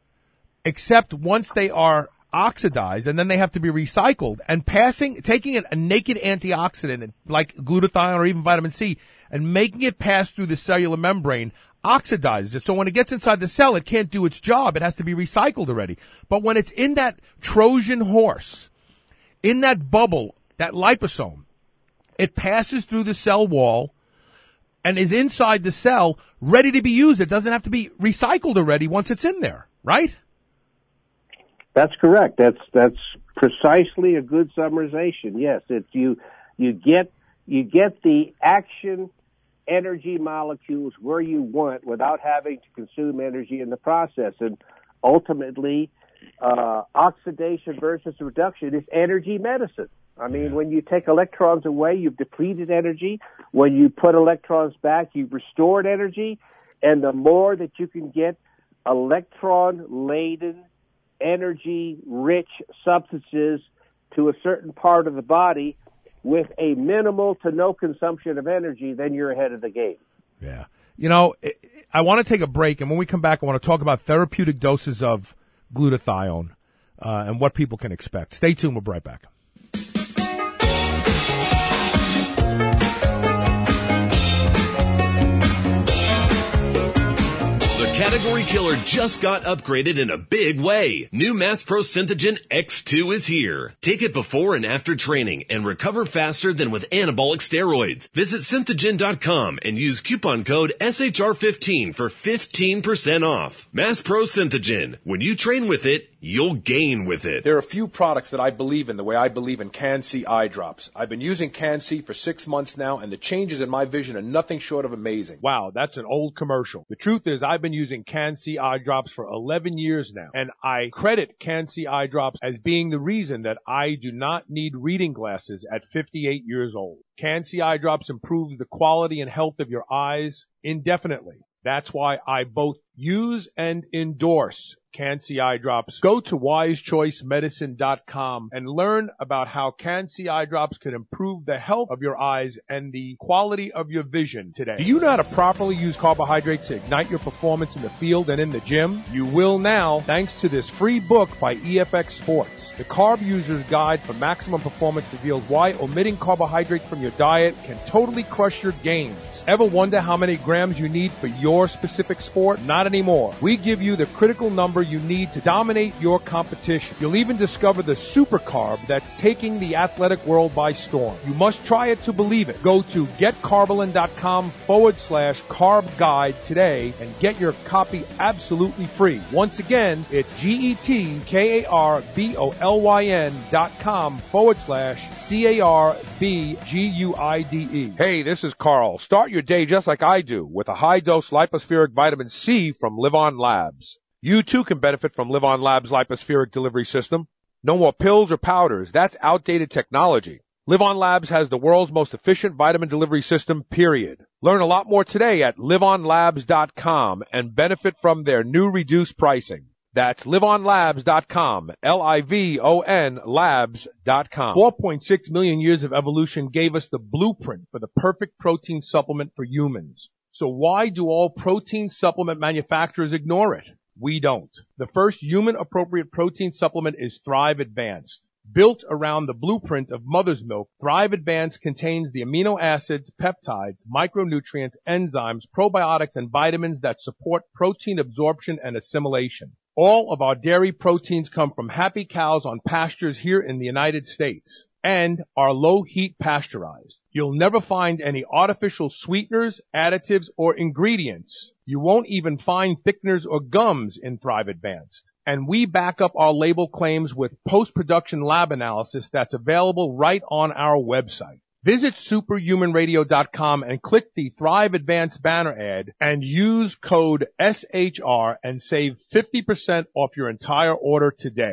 except once they are oxidized, and then they have to be recycled. And passing, taking a, a naked antioxidant like glutathione or even vitamin C, and making it pass through the cellular membrane oxidizes it. So when it gets inside the cell, it can't do its job. It has to be recycled already. But when it's in that Trojan horse, in that bubble, that liposome, it passes through the cell wall and is inside the cell, ready to be used. It doesn't have to be recycled already once it's in there, right? That's correct. That's that's precisely a good summarization. Yes, it's you you get you get the action energy molecules where you want without having to consume energy in the process. And ultimately, uh, oxidation versus reduction is energy medicine. I mean, when you take electrons away, you've depleted energy. When you put electrons back, you've restored energy. And the more that you can get electron-laden, energy-rich substances to a certain part of the body with a minimal to no consumption of energy, then you're ahead of the game. Yeah. You know, I want to take a break, and when we come back, I want to talk about therapeutic doses of glutathione uh, and what people can expect. Stay tuned. We'll be right back. category killer just got upgraded in a big way. New Mass Pro Synthogen X two is here. Take it before and after training and recover faster than with anabolic steroids. Visit synthogen dot com and use coupon code S H R fifteen for fifteen percent off. Mass Pro Synthogen. When you train with it, you'll gain with it. There are a few products that I believe in the way I believe in Can-C eye drops. I've been using Can-C for six months now, and the changes in my vision are nothing short of amazing. Wow, that's an old commercial. The truth is I've been using Can-C eye drops for eleven years now, and I credit Can-C eye drops as being the reason that I do not need reading glasses at fifty-eight years old. Can-C eye drops improves the quality and health of your eyes indefinitely. That's why I both use and endorse Can-C eye drops. Go to wise choice medicine dot com and learn about how Can-C eye drops can improve the health of your eyes and the quality of your vision today. Do you know how to properly use carbohydrates to ignite your performance in the field and in the gym? You will now, thanks to this free book by E F X Sports. The Carb User's Guide for Maximum Performance reveals why omitting carbohydrates from your diet can totally crush your gains. Ever wonder how many grams you need for your specific sport? Not anymore. We give you the critical number you need to dominate your competition. You'll even discover the super carb that's taking the athletic world by storm. You must try it to believe it. Go to getcarbolin.com forward slash carb guide today and get your copy absolutely free. Once again, it's G-E-T-K-A-R-B-O-L-Y-N dot com forward slash C-A-R-B-G-U-I-D-E. Hey, this is Carl. Start your day just like I do with a high-dose lipospheric vitamin C from Live On Labs. You too can benefit from Live On Labs' lipospheric delivery system. No more pills or powders. That's outdated technology. Live On Labs has the world's most efficient vitamin delivery system, period. Learn a lot more today at live on labs dot com and benefit from their new reduced pricing. That's live on labs dot com, L I V O N labs dot com. four point six million years of evolution gave us the blueprint for the perfect protein supplement for humans. So why do all protein supplement manufacturers ignore it? We don't. The first human-appropriate protein supplement is Thrive Advanced. Built around the blueprint of mother's milk, Thrive Advanced contains the amino acids, peptides, micronutrients, enzymes, probiotics, and vitamins that support protein absorption and assimilation. All of our dairy proteins come from happy cows on pastures here in the United States and are low heat pasteurized. You'll never find any artificial sweeteners, additives, or ingredients. You won't even find thickeners or gums in Thrive Advanced. And we back up our label claims with post-production lab analysis that's available right on our website. Visit superhuman radio dot com and click the Thrive Advanced banner ad and use code S H R and save fifty percent off your entire order today.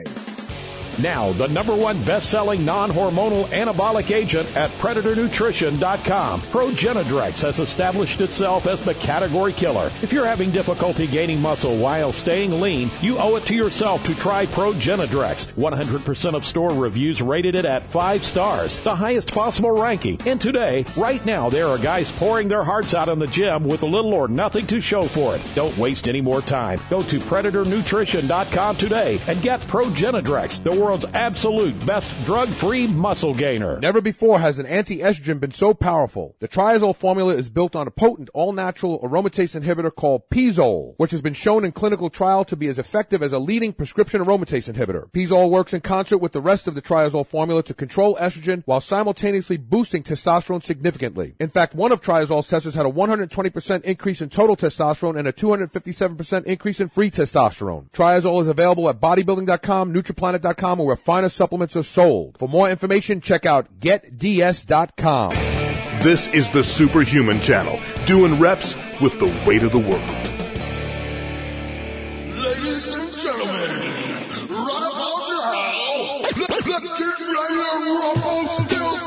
Now, the number one best-selling non-hormonal anabolic agent at predator nutrition dot com. Progenadrex has established itself as the category killer. If you're having difficulty gaining muscle while staying lean, you owe it to yourself to try Progenadrex. one hundred percent of store reviews rated it at five stars, the highest possible ranking. And today, right now, there are guys pouring their hearts out in the gym with little or nothing to show for it. Don't waste any more time. Go to predator nutrition dot com today and get Progenadrex, the world's absolute best drug-free muscle gainer. Never before has an anti-estrogen been so powerful. The triazole formula is built on a potent all-natural aromatase inhibitor called Pizole, which has been shown in clinical trial to be as effective as a leading prescription aromatase inhibitor. Pizole works in concert with the rest of the triazole formula to control estrogen while simultaneously boosting testosterone significantly. In fact, one of triazole's testers had a one hundred twenty percent increase in total testosterone and a two hundred fifty-seven percent increase in free testosterone. Triazole is available at bodybuilding dot com, nutriplanet dot com, where finer supplements are sold. For more information, check out get d s dot com. This is the Superhuman Channel, doing reps with the weight of the world. Ladies and gentlemen, right about now, let's get ready to rumble, still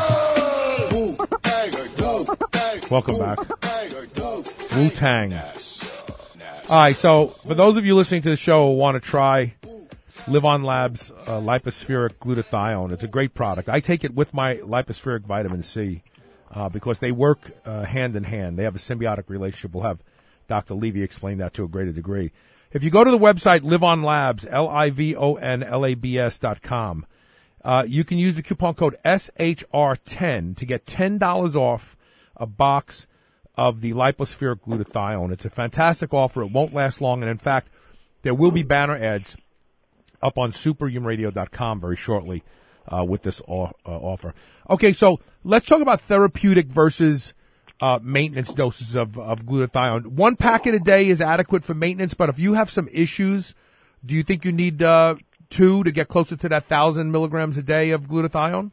stand. Welcome back. Wu-Tang. All right, so for those of you listening to the show who want to try Live On Labs uh, lipospheric glutathione, it's a great product. I take it with my lipospheric vitamin C uh, because they work uh, hand in hand. They have a symbiotic relationship. We'll have Doctor Levy explain that to a greater degree. If you go to the website Live On Labs, L I V O N L A B S dot com, uh, you can use the coupon code S H R ten to get ten dollars off a box of the lipospheric glutathione. It's a fantastic offer. It won't last long. And in fact, there will be banner ads up on superhuman radio dot com very shortly uh, with this o- uh, offer. Okay, so let's talk about therapeutic versus uh, maintenance doses of, of glutathione. One packet a day is adequate for maintenance, but if you have some issues, do you think you need uh, two to get closer to that one thousand milligrams a day of glutathione?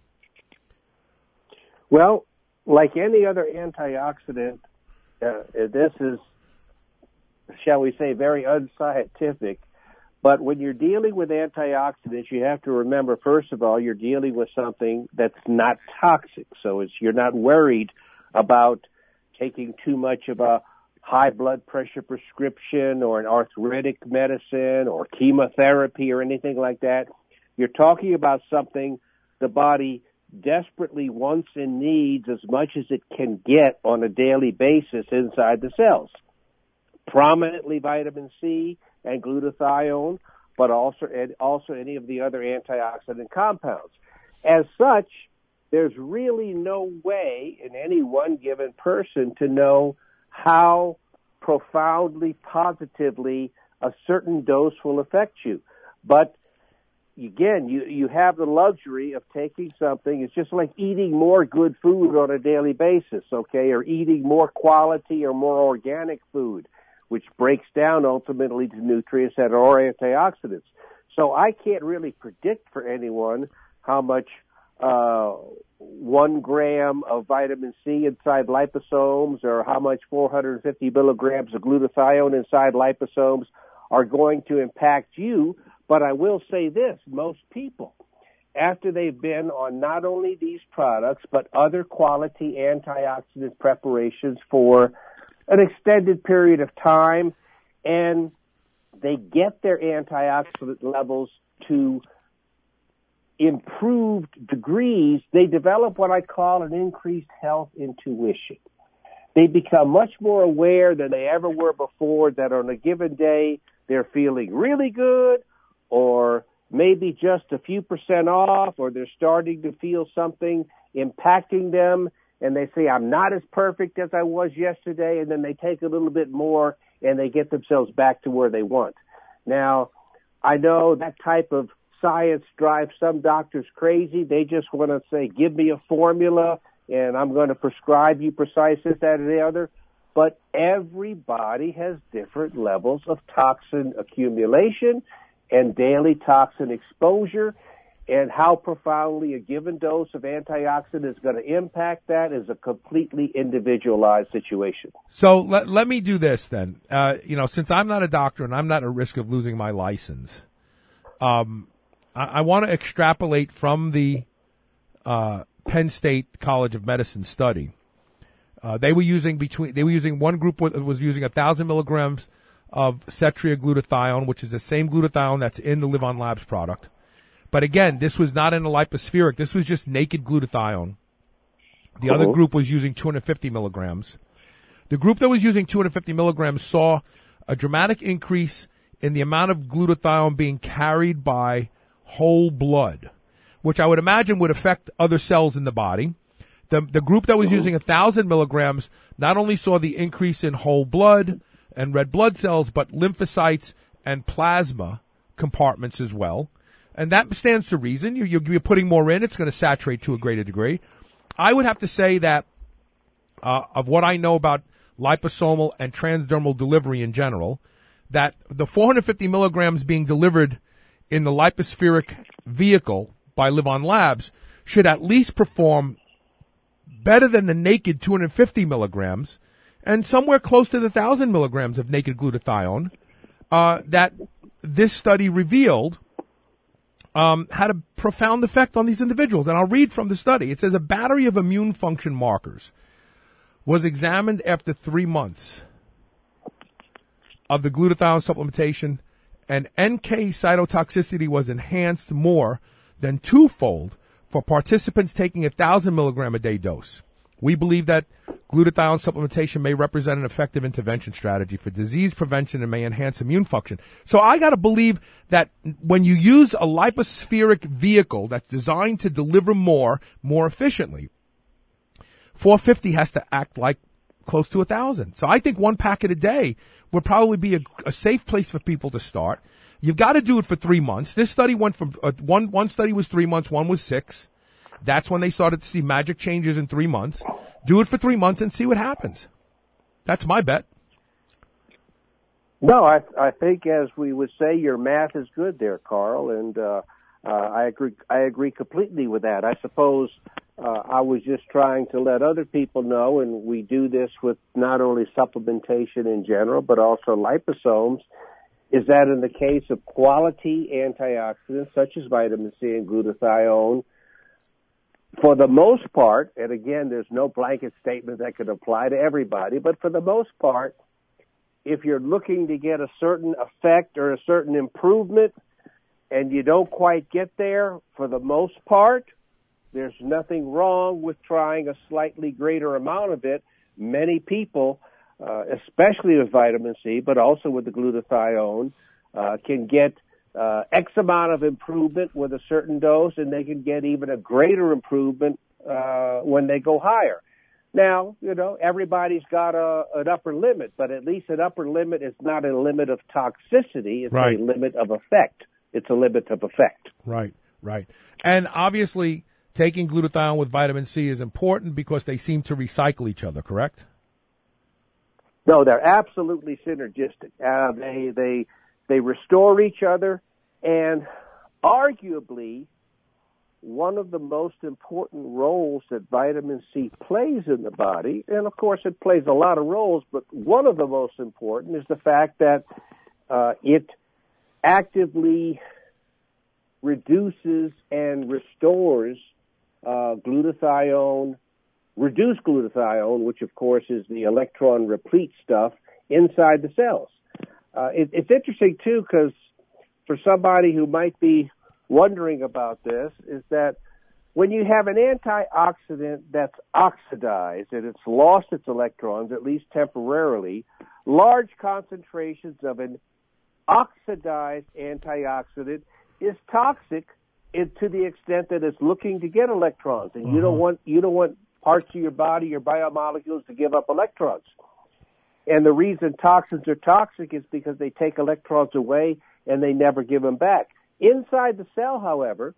Well, like any other antioxidant, uh, this is, shall we say, very unscientific. But when you're dealing with antioxidants, you have to remember, first of all, you're dealing with something that's not toxic. So it's, you're not worried about taking too much of a high blood pressure prescription or an arthritic medicine or chemotherapy or anything like that. You're talking about something the body desperately wants and needs as much as it can get on a daily basis inside the cells. Prominently vitamin C and glutathione, but also and also any of the other antioxidant compounds. As such, there's really no way in any one given person to know how profoundly, positively a certain dose will affect you. But again, you, you have the luxury of taking something. It's just like eating more good food on a daily basis, okay, or eating more quality or more organic food, which breaks down ultimately to nutrients that are antioxidants. So I can't really predict for anyone how much uh, one gram of vitamin C inside liposomes or how much four hundred fifty milligrams of glutathione inside liposomes are going to impact you. But I will say this, most people, after they've been on not only these products, but other quality antioxidant preparations for an extended period of time, and they get their antioxidant levels to improved degrees, they develop what I call an increased health intuition. They become much more aware than they ever were before that on a given day they're feeling really good, or maybe just a few percent off, or they're starting to feel something impacting them, and they say, I'm not as perfect as I was yesterday, and then they take a little bit more, and they get themselves back to where they want. Now, I know that type of science drives some doctors crazy. They just want to say, give me a formula, and I'm going to prescribe you precise this, that, or the other. But everybody has different levels of toxin accumulation and daily toxin exposure, and how profoundly a given dose of antioxidant is going to impact that is a completely individualized situation. So let, let me do this then. Uh, you know, since I'm not a doctor and I'm not at risk of losing my license, um, I, I want to extrapolate from the uh, Penn State College of Medicine study. Uh, they were using between they were using one group was, was using a thousand milligrams of Cetria glutathione, which is the same glutathione that's in the Live On Labs product. But again, this was not in a lipospheric. This was just naked glutathione. The uh-huh. other group was using two hundred fifty milligrams. The group that was using two hundred fifty milligrams saw a dramatic increase in the amount of glutathione being carried by whole blood, which I would imagine would affect other cells in the body. The, the group that was uh-huh. using one thousand milligrams not only saw the increase in whole blood and red blood cells, but lymphocytes and plasma compartments as well. And that stands to reason. You, you're putting more in, it's going to saturate to a greater degree. I would have to say that uh, of what I know about liposomal and transdermal delivery in general, that the four hundred fifty milligrams being delivered in the lipospheric vehicle by Live On Labs should at least perform better than the naked two hundred fifty milligrams, and somewhere close to the one thousand milligrams of naked glutathione uh, that this study revealed um, had a profound effect on these individuals. And I'll read from the study. It says a battery of immune function markers was examined after three months of the glutathione supplementation, and N K cytotoxicity was enhanced more than twofold for participants taking a one thousand milligram a day dose. We believe that glutathione supplementation may represent an effective intervention strategy for disease prevention and may enhance immune function. So I got to believe that when you use a lipospheric vehicle that's designed to deliver more, more efficiently, four fifty has to act like close to a thousand. So I think one packet a day would probably be a, a safe place for people to start. You've got to do it for three months. This study went from uh, one one study was three months, one was six. That's when they started to see magic changes in three months. Do it for three months and see what happens. That's my bet. No, I I think, as we would say, your math is good there, Carl, and uh, uh, I agree. I agree completely with that. I suppose uh, I was just trying to let other people know, and we do this with not only supplementation in general, but also liposomes, is that in the case of quality antioxidants such as vitamin C and glutathione, for the most part, and again, there's no blanket statement that could apply to everybody, but for the most part, if you're looking to get a certain effect or a certain improvement and you don't quite get there, for the most part, there's nothing wrong with trying a slightly greater amount of it. Many people, uh, especially with vitamin C, but also with the glutathione, uh, can get uh, X amount of improvement with a certain dose, and they can get even a greater improvement uh, when they go higher. Now, you know, everybody's got a, an upper limit, but at least an upper limit is not a limit of toxicity. It's Right. a limit of effect. It's a limit of effect. Right, right. And obviously, taking glutathione with vitamin C is important because they seem to recycle each other, correct? No, they're absolutely synergistic. Uh, they they they restore each other, and arguably, one of the most important roles that vitamin C plays in the body, and of course it plays a lot of roles, but one of the most important is the fact that uh, it actively reduces and restores uh, glutathione, reduced glutathione, which of course is the electron replete stuff inside the cells. Uh, it, it's interesting too, because for somebody who might be wondering about this, is that when you have an antioxidant that's oxidized and it's lost its electrons, at least temporarily, large concentrations of an oxidized antioxidant is toxic in, to the extent that it's looking to get electrons, and uh-huh. you don't want you don't want parts of your body, your biomolecules, to give up electrons. And the reason toxins are toxic is because they take electrons away and they never give them back. Inside the cell, however,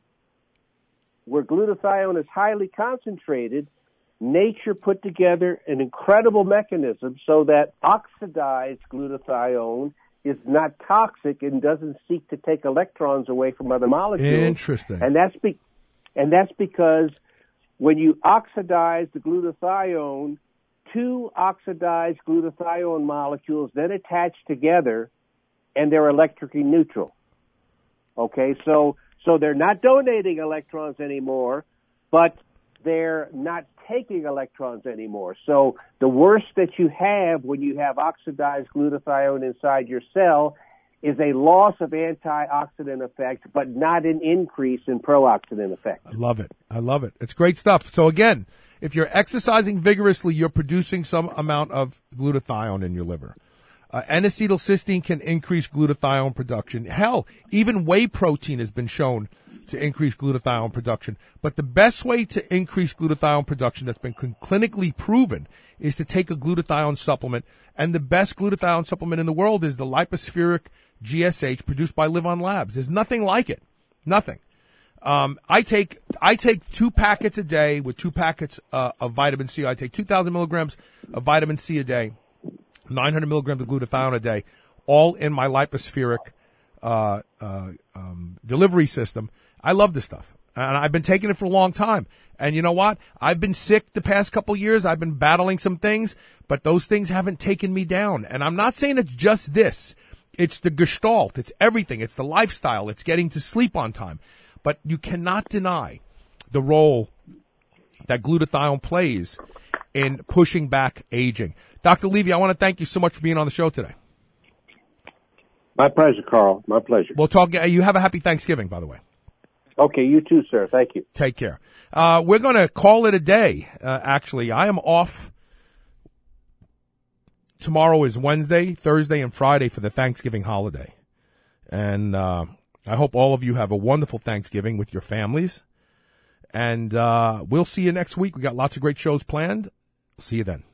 where glutathione is highly concentrated, nature put together an incredible mechanism so that oxidized glutathione is not toxic and doesn't seek to take electrons away from other molecules. Interesting. And that's be- and that's because when you oxidize the glutathione, two oxidized glutathione molecules then attach together and they're electrically neutral. Okay, so so they're not donating electrons anymore, but they're not taking electrons anymore. So the worst that you have when you have oxidized glutathione inside your cell is a loss of antioxidant effect, but not an increase in pro-oxidant effect. I love it. I love it. It's great stuff. So again, if you're exercising vigorously, you're producing some amount of glutathione in your liver. Uh, N-acetylcysteine can increase glutathione production. Hell, even whey protein has been shown to increase glutathione production. But the best way to increase glutathione production that's been cl- clinically proven is to take a glutathione supplement. And the best glutathione supplement in the world is the Lipospheric G S H produced by Livon Labs. There's nothing like it. Nothing. Um, I take I take two packets a day with two packets uh, of vitamin C. I take two thousand milligrams of vitamin C a day. nine hundred milligrams of glutathione a day, all in my Lipospheric uh, uh, um, delivery system. I love this stuff, and I've been taking it for a long time. And you know what? I've been sick the past couple years. I've been battling some things, but those things haven't taken me down. And I'm not saying it's just this. It's the gestalt. It's everything. It's the lifestyle. It's getting to sleep on time. But you cannot deny the role that glutathione plays in pushing back aging. Doctor Levy, I want to thank you so much for being on the show today. My pleasure, Carl. My pleasure. We'll talk. You have a happy Thanksgiving, by the way. Okay, you too, sir. Thank you. Take care. Uh, we're going to call it a day, uh, actually. I am off. Tomorrow is Wednesday, Thursday, and Friday for the Thanksgiving holiday. And uh, I hope all of you have a wonderful Thanksgiving with your families. And uh, we'll see you next week. We got lots of great shows planned. See you then.